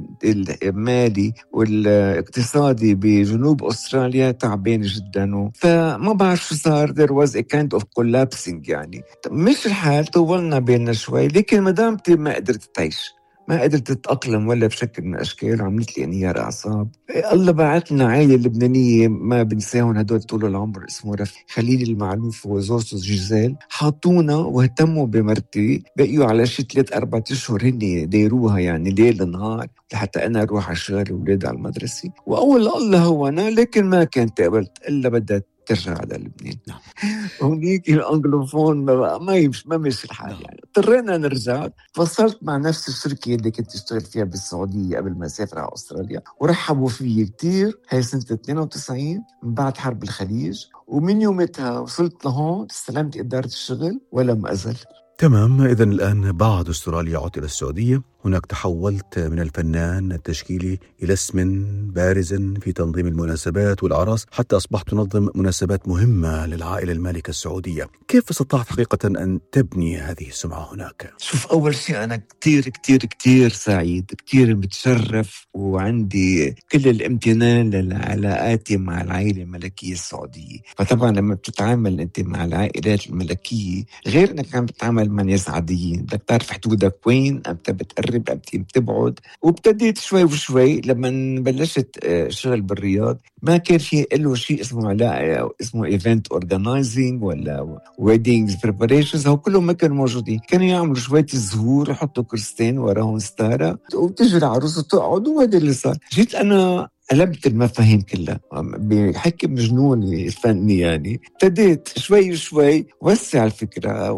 المالي والاقتصادي بجنوب أستراليا تعبان جدا، فما بعرف شو صار. there was a kind of collapsing يعني. مش الحال طولنا بيننا شوي، لكن مدامتي ما قدرت تعيش، ما قدرت تتأقلم ولا بشكل من الأشكال، عملت لي انهيار أعصاب. الله بعت لنا عائلة لبنانية ما بنساهم هدول طول العمر، اسمه رفيق خليل المعلوف وزوجته جيزال. حاطونا واهتموا بمرتي، بقيوا على شي ثلاث أربعة أشهر هني دايروها يعني ليل نهار لحتى أنا أروح على الشغل وولاد على المدرسة. وأول الله هو أنا، لكن ما كنت قبلت إلا بدها ترجع على لبنان. نعم. هونيك الأنجلوفون ما ما يمش ما مش الحال يعني. اضطرينا نرجع. تواصلت مع نفس الشركة اللي كنت اشتغل فيها بالسعودية قبل ما أسافر على أستراليا، ورحبوا فيي كتير. هاي سنة اثنين وتسعين من بعد حرب الخليج، ومن يومتها وصلت لهون استلمت إدارة الشغل ولم أزل. تمام. إذن الآن بعد أستراليا عدت إلى السعودية، هناك تحولت من الفنان التشكيلي إلى اسم بارز في تنظيم المناسبات والأعراس، حتى أصبحت تنظم مناسبات مهمة للعائلة المالكة السعودية. كيف استطعت حقيقة أن تبني هذه السمعة هناك؟ شوف، أول شيء أنا كتير كتير كتير سعيد، كتير متشرف، وعندي كل الامتنان لعلاقاتي مع العائلة الملكية السعودية. فطبعا لما بتتعامل أنت مع العائلات الملكية غير أنك عم بتتعامل مع ناس عاديين، بدك تعرف حدودك وين، أنت بتقرب أنت بتبعد. وابتديت شوي وشوي. لما بلشت شغل بالرياض ما كان في له شيء اسمه علاقة اسمه event organizing ولا weddings preparations، هو كلهم ما كانوا موجودين. كانوا يعملوا شوية الزهور، يحطوا كرستين وراهم ستارة وتجي العروس وتقعد، وهذا اللي صار. جيت أنا قلبت المفاهيم كلها بحكي مجنون يفني يعني. ابتديت شوي شوي وسع الفكرة،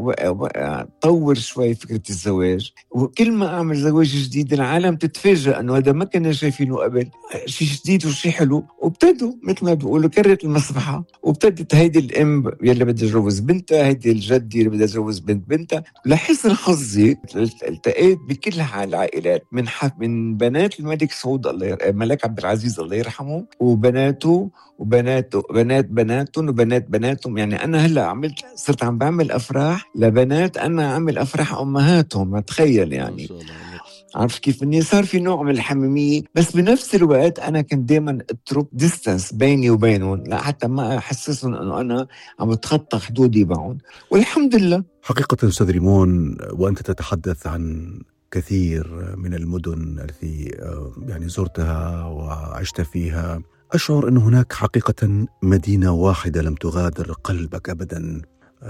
وطور شوي فكرة الزواج. وكل ما أعمل زواج جديد العالم تتفاجأ أنه هذا ما كنا شايفينه قبل، شيء جديد وشيء حلو. وابتدوا مثل ما بيقولوا كررت المصبحة، وابتدت هيدي الأم يلي بدها تجوز بنتها، هيدي الجدي اللي بدها تجوز بنت بنتها. لحسن حظي التقيت بكل العائلات، من حف من بنات الملك سعود الله الملك عبد العزيز الله يرحمه، وبناته وبناته بنات بناتهم وبنات بناتهم. يعني أنا هلأ عملت صرت عم بعمل أفراح لبنات أنا عمل أفراح أمهاتهم. ما تخيل يعني، عارف كيف إني صار في نوع من الحميمية. بس بنفس الوقت أنا كنت دايما أترك ديستانس بيني وبينهم، لا حتى ما أحسسهم أنه أنا عم بتخطى حدودي معهم، والحمد لله. حقيقة أستاذ ريمون، وأنت تتحدث عن كثير من المدن التي يعني زرتها وعشت فيها، أشعر أن هناك حقيقة مدينة واحدة لم تغادر قلبك أبدا،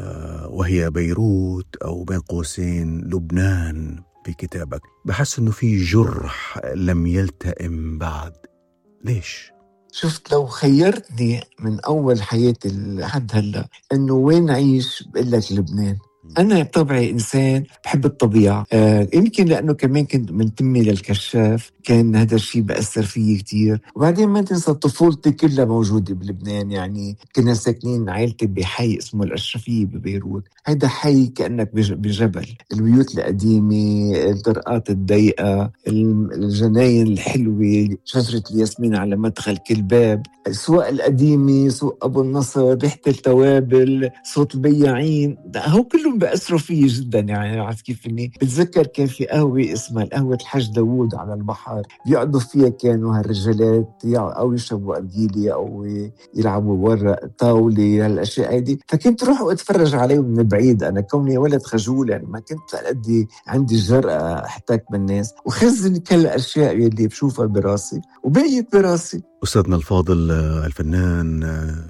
وهي بيروت أو بين قوسين لبنان. في كتابك بحس أنه في جرح لم يلتئم بعد. ليش؟ شفت، لو خيرتني من أول حياتي لحد هلأ أنه وين أعيش بقول لك لبنان. أنا بطبعي إنسان بحب الطبيعة، آه يمكن لأنه كمان كنت منتمي للكشاف، كان هذا الشيء بأثر فيه كتير. وبعدين ما تنسى طفولتي كلها موجودة بلبنان. يعني كنا ساكنين عائلتي بحي اسمه الأشرفية ببيروت. هذا حي كأنك بجبل، البيوت القديمة، الطرقات الضيقة، الجناين الحلوة، شجرة الياسمين على مدخل كل باب، السواق القديمة، سوق أبو النصر، ريحة التوابل، صوت البياعين، هو كلهم بأثروا فيه جدا. يعني عارف كيف إني بتذكر كان في قهوة اسمها القهوة الحاج داوود على البحر، بيقعدوا فيها كانوا هالرجالات أو يشربوا أرجيلي أو يلعبوا ورق طاولة، هالأشياء هيدي. فكنت روح واتفرج عليهم من بعيد. أنا كوني ولد خجول يعني ما كنت أدي عندي الجرأة أحتك بالناس، وخزن كل الأشياء اللي بشوفها براسي وبقيت براسي. أستاذنا الفاضل الفنان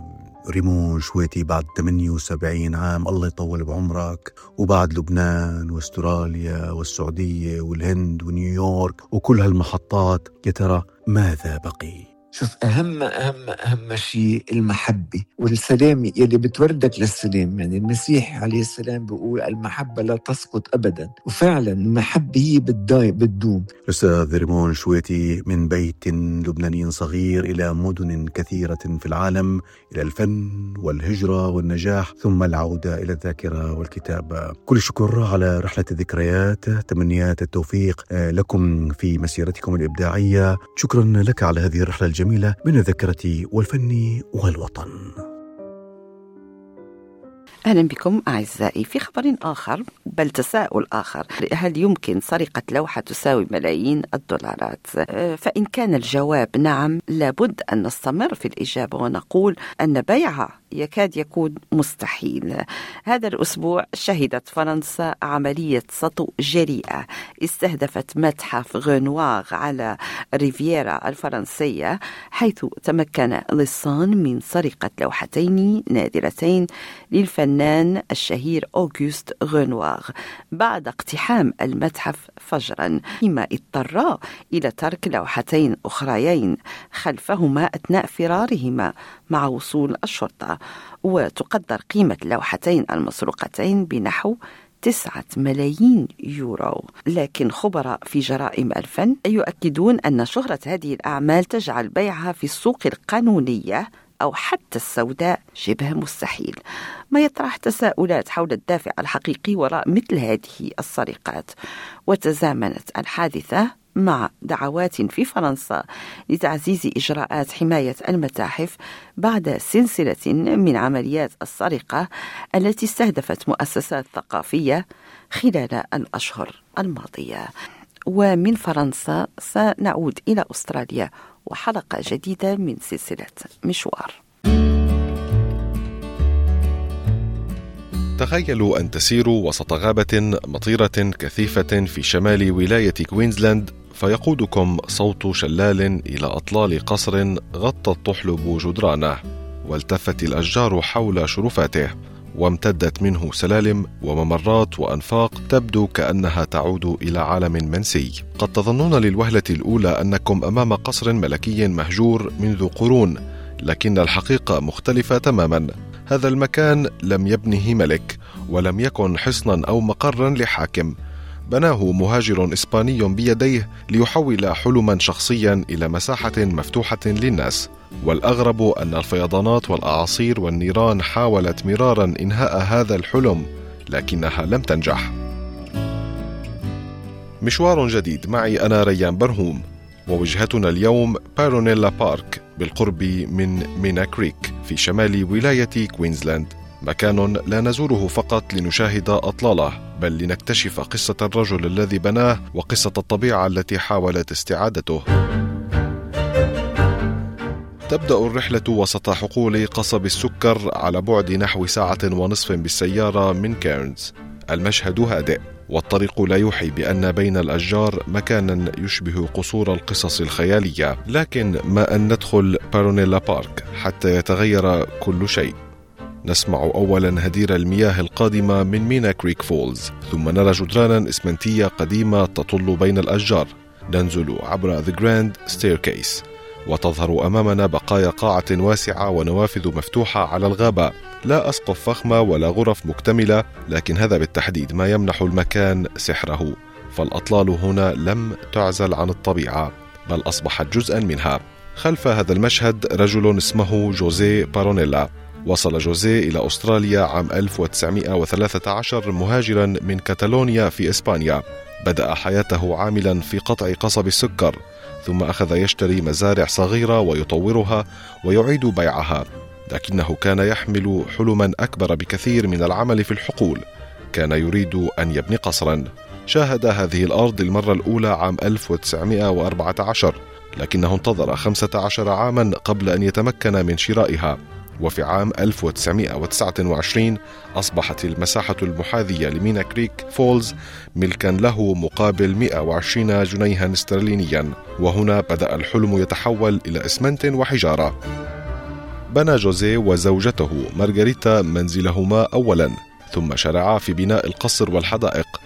ريمون شويتي، بعد ثمانية وسبعين عام، الله يطول بعمرك، وبعد لبنان واستراليا والسعودية والهند ونيويورك وكل هالمحطات، يا ترى ماذا بقي؟ شوف أهم أهم أهم شيء المحبة والسلام يلي بتوردك للسلام. يعني المسيح عليه السلام بيقول المحبة لا تسقط أبدا، وفعلا المحبة هي بتدايم بتدوم. أستاذ ريمون شويتي، من بيت لبناني صغير إلى مدن كثيرة في العالم، إلى الفن والهجرة والنجاح، ثم العودة إلى الذاكرة والكتابة. كل شكر على رحلة الذكريات، تمنيات التوفيق لكم في مسيرتكم الإبداعية. شكرا لك على هذه الرحلة الجميلة من الذاكرة والفن والوطن. أهلا بكم أعزائي في خبر آخر، بل تساؤل آخر. هل يمكن سرقة لوحة تساوي ملايين الدولارات؟ فإن كان الجواب نعم، لابد أن نستمر في الإجابة ونقول أن بيعها يكاد يكون مستحيل. هذا الأسبوع شهدت فرنسا عملية سطو جريئة استهدفت متحف غنواغ على ريفيرا الفرنسية، حيث تمكن لصان من سرقة لوحتين نادرتين للفنان الشهير أوغوست غنواغ بعد اقتحام المتحف فجرا، فيما اضطرا إلى ترك لوحتين أخريين خلفهما أثناء فرارهما مع وصول الشرطة. وتقدر قيمة اللوحتين المسروقتين بنحو تسعة ملايين يورو. لكن خبراء في جرائم الفن يؤكدون أن شهرة هذه الأعمال تجعل بيعها في السوق القانونية أو حتى السوداء شبه مستحيل، ما يطرح تساؤلات حول الدافع الحقيقي وراء مثل هذه السرقات. وتزامنت الحادثة مع دعوات في فرنسا لتعزيز إجراءات حماية المتاحف بعد سلسلة من عمليات السرقة التي استهدفت مؤسسات ثقافية خلال الأشهر الماضية. ومن فرنسا سنعود إلى أستراليا وحلقة جديدة من سلسلة مشوار. تخيلوا أن تسيروا وسط غابة مطيرة كثيفة في شمال ولاية كوينزلاند، فيقودكم صوت شلال إلى أطلال قصر غطى الطحلب جدرانه، والتفت الأشجار حول شرفاته، وامتدت منه سلالم وممرات وأنفاق تبدو كأنها تعود إلى عالم منسي. قد تظنون للوهلة الأولى أنكم أمام قصر ملكي مهجور منذ قرون، لكن الحقيقة مختلفة تماما. هذا المكان لم يبنه ملك، ولم يكن حصنا أو مقرا لحاكم، بناه مهاجر إسباني بيديه ليحول حلما شخصيا إلى مساحة مفتوحة للناس. والأغرب أن الفيضانات والأعاصير والنيران حاولت مرارا إنهاء هذا الحلم، لكنها لم تنجح. مشوار جديد معي أنا ريان برهوم، ووجهتنا اليوم بارونيلا بارك بالقرب من مينا كريك في شمال ولاية كوينزلاند، مكان لا نزوره فقط لنشاهد أطلاله، بل لنكتشف قصة الرجل الذي بناه وقصة الطبيعة التي حاولت استعادته. تبدأ الرحلة وسط حقول قصب السكر على بعد نحو ساعة ونصف بالسيارة من كيرنز. المشهد هادئ، والطريق لا يوحي بأن بين الأشجار مكانا يشبه قصور القصص الخيالية، لكن ما أن ندخل بارونيلا بارك حتى يتغير كل شيء. نسمع أولا هدير المياه القادمة من مينا كريك فولز، ثم نرى جدرانا إسمنتية قديمة تطل بين الأشجار. ننزل عبر The Grand Staircase، وتظهر أمامنا بقايا قاعة واسعة ونوافذ مفتوحة على الغابة، لا أسقف فخمة ولا غرف مكتملة، لكن هذا بالتحديد ما يمنح المكان سحره، فالأطلال هنا لم تعزل عن الطبيعة، بل أصبحت جزءا منها. خلف هذا المشهد رجل اسمه جوزيه بارونيلا. وصل جوزيه إلى أستراليا عام ألف وتسعمائة وثلاثة عشر مهاجرا من كاتالونيا في إسبانيا. بدأ حياته عاملا في قطع قصب السكر، ثم أخذ يشتري مزارع صغيرة ويطورها ويعيد بيعها، لكنه كان يحمل حلما أكبر بكثير من العمل في الحقول. كان يريد أن يبني قصرا. شاهد هذه الأرض المرة الأولى عام ألف وتسعمائة وأربعة عشر، لكنه انتظر خمسة عشر عاما قبل أن يتمكن من شرائها. وفي عام ألف وتسعمائة وتسعة وعشرين أصبحت المساحة المحاذية لمينا كريك فولز ملكا له مقابل مئة وعشرين جنيها استرلينيا، وهنا بدأ الحلم يتحول إلى إسمنت وحجارة. بنى جوزيه وزوجته مارغريتا منزلهما أولا، ثم شرعا في بناء القصر والحدائق.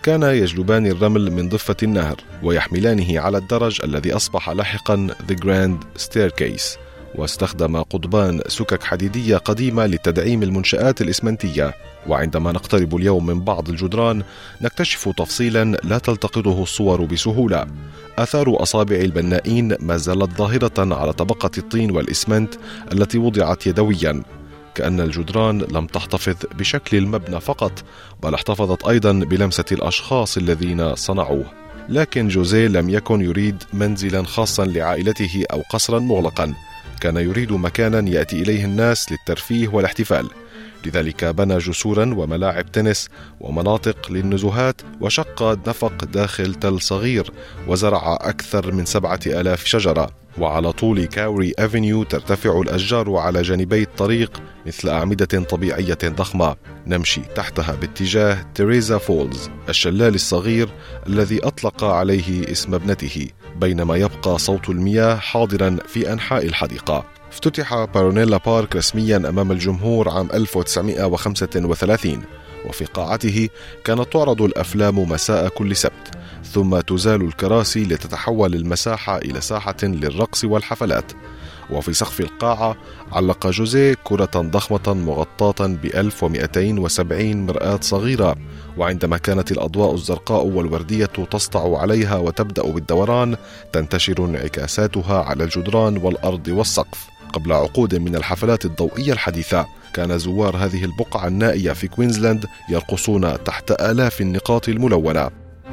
كان يجلبان الرمل من ضفة النهر ويحملانه على الدرج الذي أصبح لاحقا The Grand Staircase، واستخدم قضبان سكك حديدية قديمة لتدعيم المنشآت الإسمنتية. وعندما نقترب اليوم من بعض الجدران نكتشف تفصيلا لا تلتقطه الصور بسهولة. آثار أصابع البنائين ما زالت ظاهرة على طبقة الطين والإسمنت التي وضعت يدويا، كأن الجدران لم تحتفظ بشكل المبنى فقط، بل احتفظت أيضا بلمسة الأشخاص الذين صنعوه. لكن جوزيه لم يكن يريد منزلا خاصا لعائلته أو قصرا مغلقا، كان يريد مكانا يأتي إليه الناس للترفيه والاحتفال. لذلك بنى جسورا وملاعب تنس ومناطق للنزهات، وشق نفق داخل تل صغير، وزرع أكثر من سبعة آلاف شجرة. وعلى طول كاوري أفنيو ترتفع الأشجار على جانبي الطريق مثل أعمدة طبيعية ضخمة نمشي تحتها باتجاه تيريزا فولز، الشلال الصغير الذي أطلق عليه اسم ابنته، بينما يبقى صوت المياه حاضرا في أنحاء الحديقة. افتتح بارونيلا بارك رسميا أمام الجمهور عام ألف وتسعمائة وخمسة وثلاثين، وفي قاعته كانت تعرض الأفلام مساء كل سبت، ثم تزال الكراسي لتتحول المساحة إلى ساحة للرقص والحفلات. وفي سقف القاعة علق جوزيه كرة ضخمة مغطاة ب ألف ومئتين وسبعين مرآة صغيرة، وعندما كانت الأضواء الزرقاء والوردية تسطع عليها وتبدأ بالدوران تنتشر انعكاساتها على الجدران والأرض والسقف. قبل عقود من الحفلات الضوئية الحديثة كان زوار هذه البقعة النائية في كوينزلاند يرقصون تحت آلاف النقاط الملونة.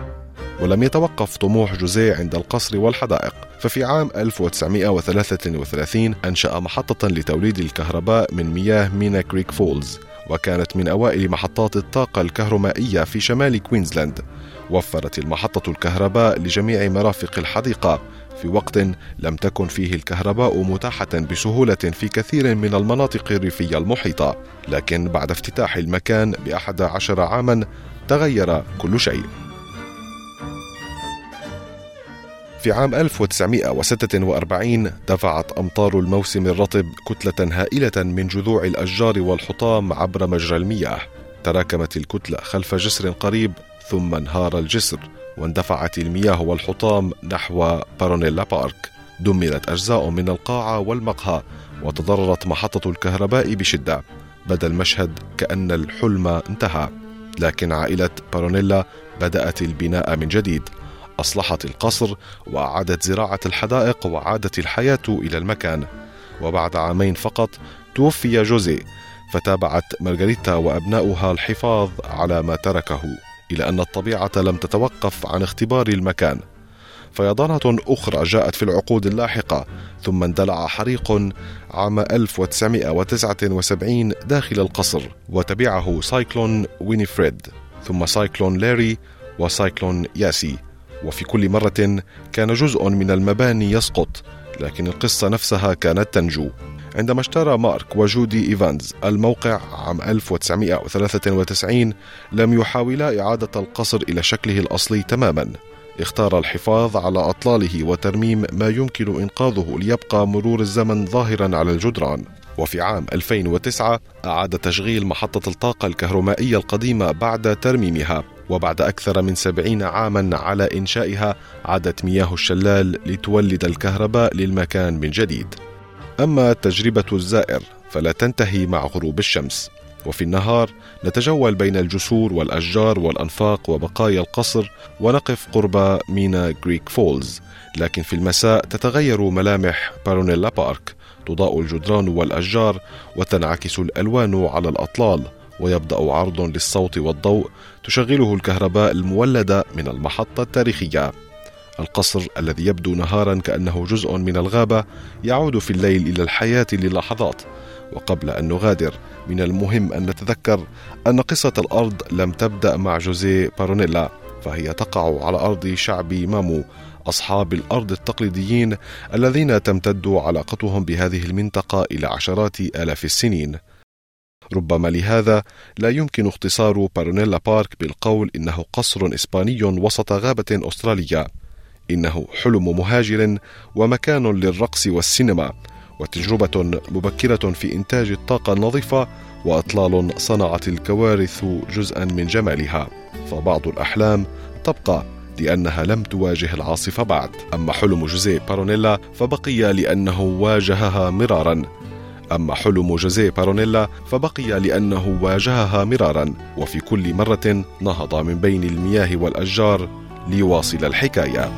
ولم يتوقف طموح جوزيه عند القصر والحدائق، ففي عام ألف وتسعمائة وثلاثة وثلاثين أنشأ محطة لتوليد الكهرباء من مياه مينا كريك فولز، وكانت من أوائل محطات الطاقة الكهرومائية في شمال كوينزلاند. وفرت المحطة الكهرباء لجميع مرافق الحديقة في وقت لم تكن فيه الكهرباء متاحة بسهولة في كثير من المناطق الريفية المحيطة، لكن بعد افتتاح المكان بأحد عشر عاما تغير كل شيء. في عام ألف وتسعمائة وستة وأربعين دفعت أمطار الموسم الرطب كتلة هائلة من جذوع الأشجار والحطام عبر مجرى المياه. تراكمت الكتلة خلف جسر قريب، ثم انهار الجسر واندفعت المياه والحطام نحو بارونيلا بارك. دمرت أجزاء من القاعة والمقهى، وتضررت محطة الكهرباء بشدة. بدا المشهد كأن الحلم انتهى، لكن عائلة بارونيلا بدأت البناء من جديد. أصلحت القصر وأعادت زراعة الحدائق وعادت الحياة إلى المكان. وبعد عامين فقط توفي جوزيه، فتابعت مارغريتا وأبناؤها الحفاظ على ما تركه، إلى أن الطبيعة لم تتوقف عن اختبار المكان. فيضانات أخرى جاءت في العقود اللاحقة، ثم اندلع حريق عام ألف وتسعمائة وتسعة وسبعين داخل القصر، وتبعه سايكلون وينيفريد، ثم سايكلون لاري وسايكلون ياسي. وفي كل مرة كان جزء من المباني يسقط، لكن القصة نفسها كانت تنجو. عندما اشترى مارك وجودي إيفانز الموقع عام ألف وتسعمائة وثلاثة وتسعين لم يحاولا إعادة القصر إلى شكله الأصلي تماما. اختار الحفاظ على أطلاله وترميم ما يمكن إنقاذه ليبقى مرور الزمن ظاهرا على الجدران. وفي عام ألفين وتسعة أعاد تشغيل محطة الطاقة الكهرومائية القديمة بعد ترميمها، وبعد أكثر من سبعين عاما على إنشائها عادت مياه الشلال لتولد الكهرباء للمكان من جديد. أما تجربة الزائر فلا تنتهي مع غروب الشمس، وفي النهار نتجول بين الجسور والأشجار والأنفاق وبقايا القصر ونقف قرب مينا كريك فولز، لكن في المساء تتغير ملامح بارونيلا بارك، تضاء الجدران والأشجار وتنعكس الألوان على الأطلال، ويبدأ عرض للصوت والضوء تشغله الكهرباء المولدة من المحطة التاريخية. القصر الذي يبدو نهارا كأنه جزء من الغابة يعود في الليل إلى الحياة للحظات. وقبل أن نغادر من المهم أن نتذكر أن قصة الأرض لم تبدأ مع جوزيه بارونيلا، فهي تقع على أرض شعب مامو، أصحاب الأرض التقليديين الذين تمتد علاقتهم بهذه المنطقة إلى عشرات آلاف السنين. ربما لهذا لا يمكن اختصار بارونيلا بارك بالقول إنه قصر إسباني وسط غابة أسترالية. إنه حلم مهاجر ومكان للرقص والسينما، وتجربة مبكرة في إنتاج الطاقة النظيفة، وأطلال صنعت الكوارث جزءا من جمالها. فبعض الأحلام تبقى لأنها لم تواجه العاصفة بعد. أما حلم جوزيه بارونيلا فبقي لأنه واجهها مرارا أما حلم جوزيه بارونيلا فبقي لأنه واجهها مرارا وفي كل مرة نهض من بين المياه والأشجار ليواصل الحكاية.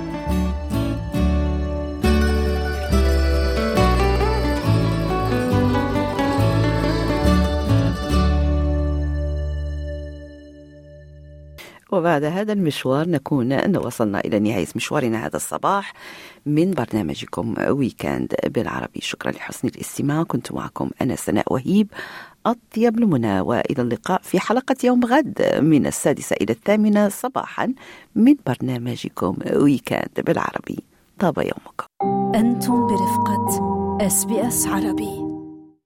وبعد هذا المشوار نكون أن وصلنا إلى نهاية مشوارنا هذا الصباح من برنامجكم ويكند بالعربي. شكرا لحسن الاستماع. كنت معكم أنا سناء وهيب. أطيب المنى وإلى اللقاء في حلقة يوم غد من السادسة إلى الثامنة صباحا من برنامجكم ويكند بالعربي. طاب يومكم. أنتم برفقة إس بي إس عربي.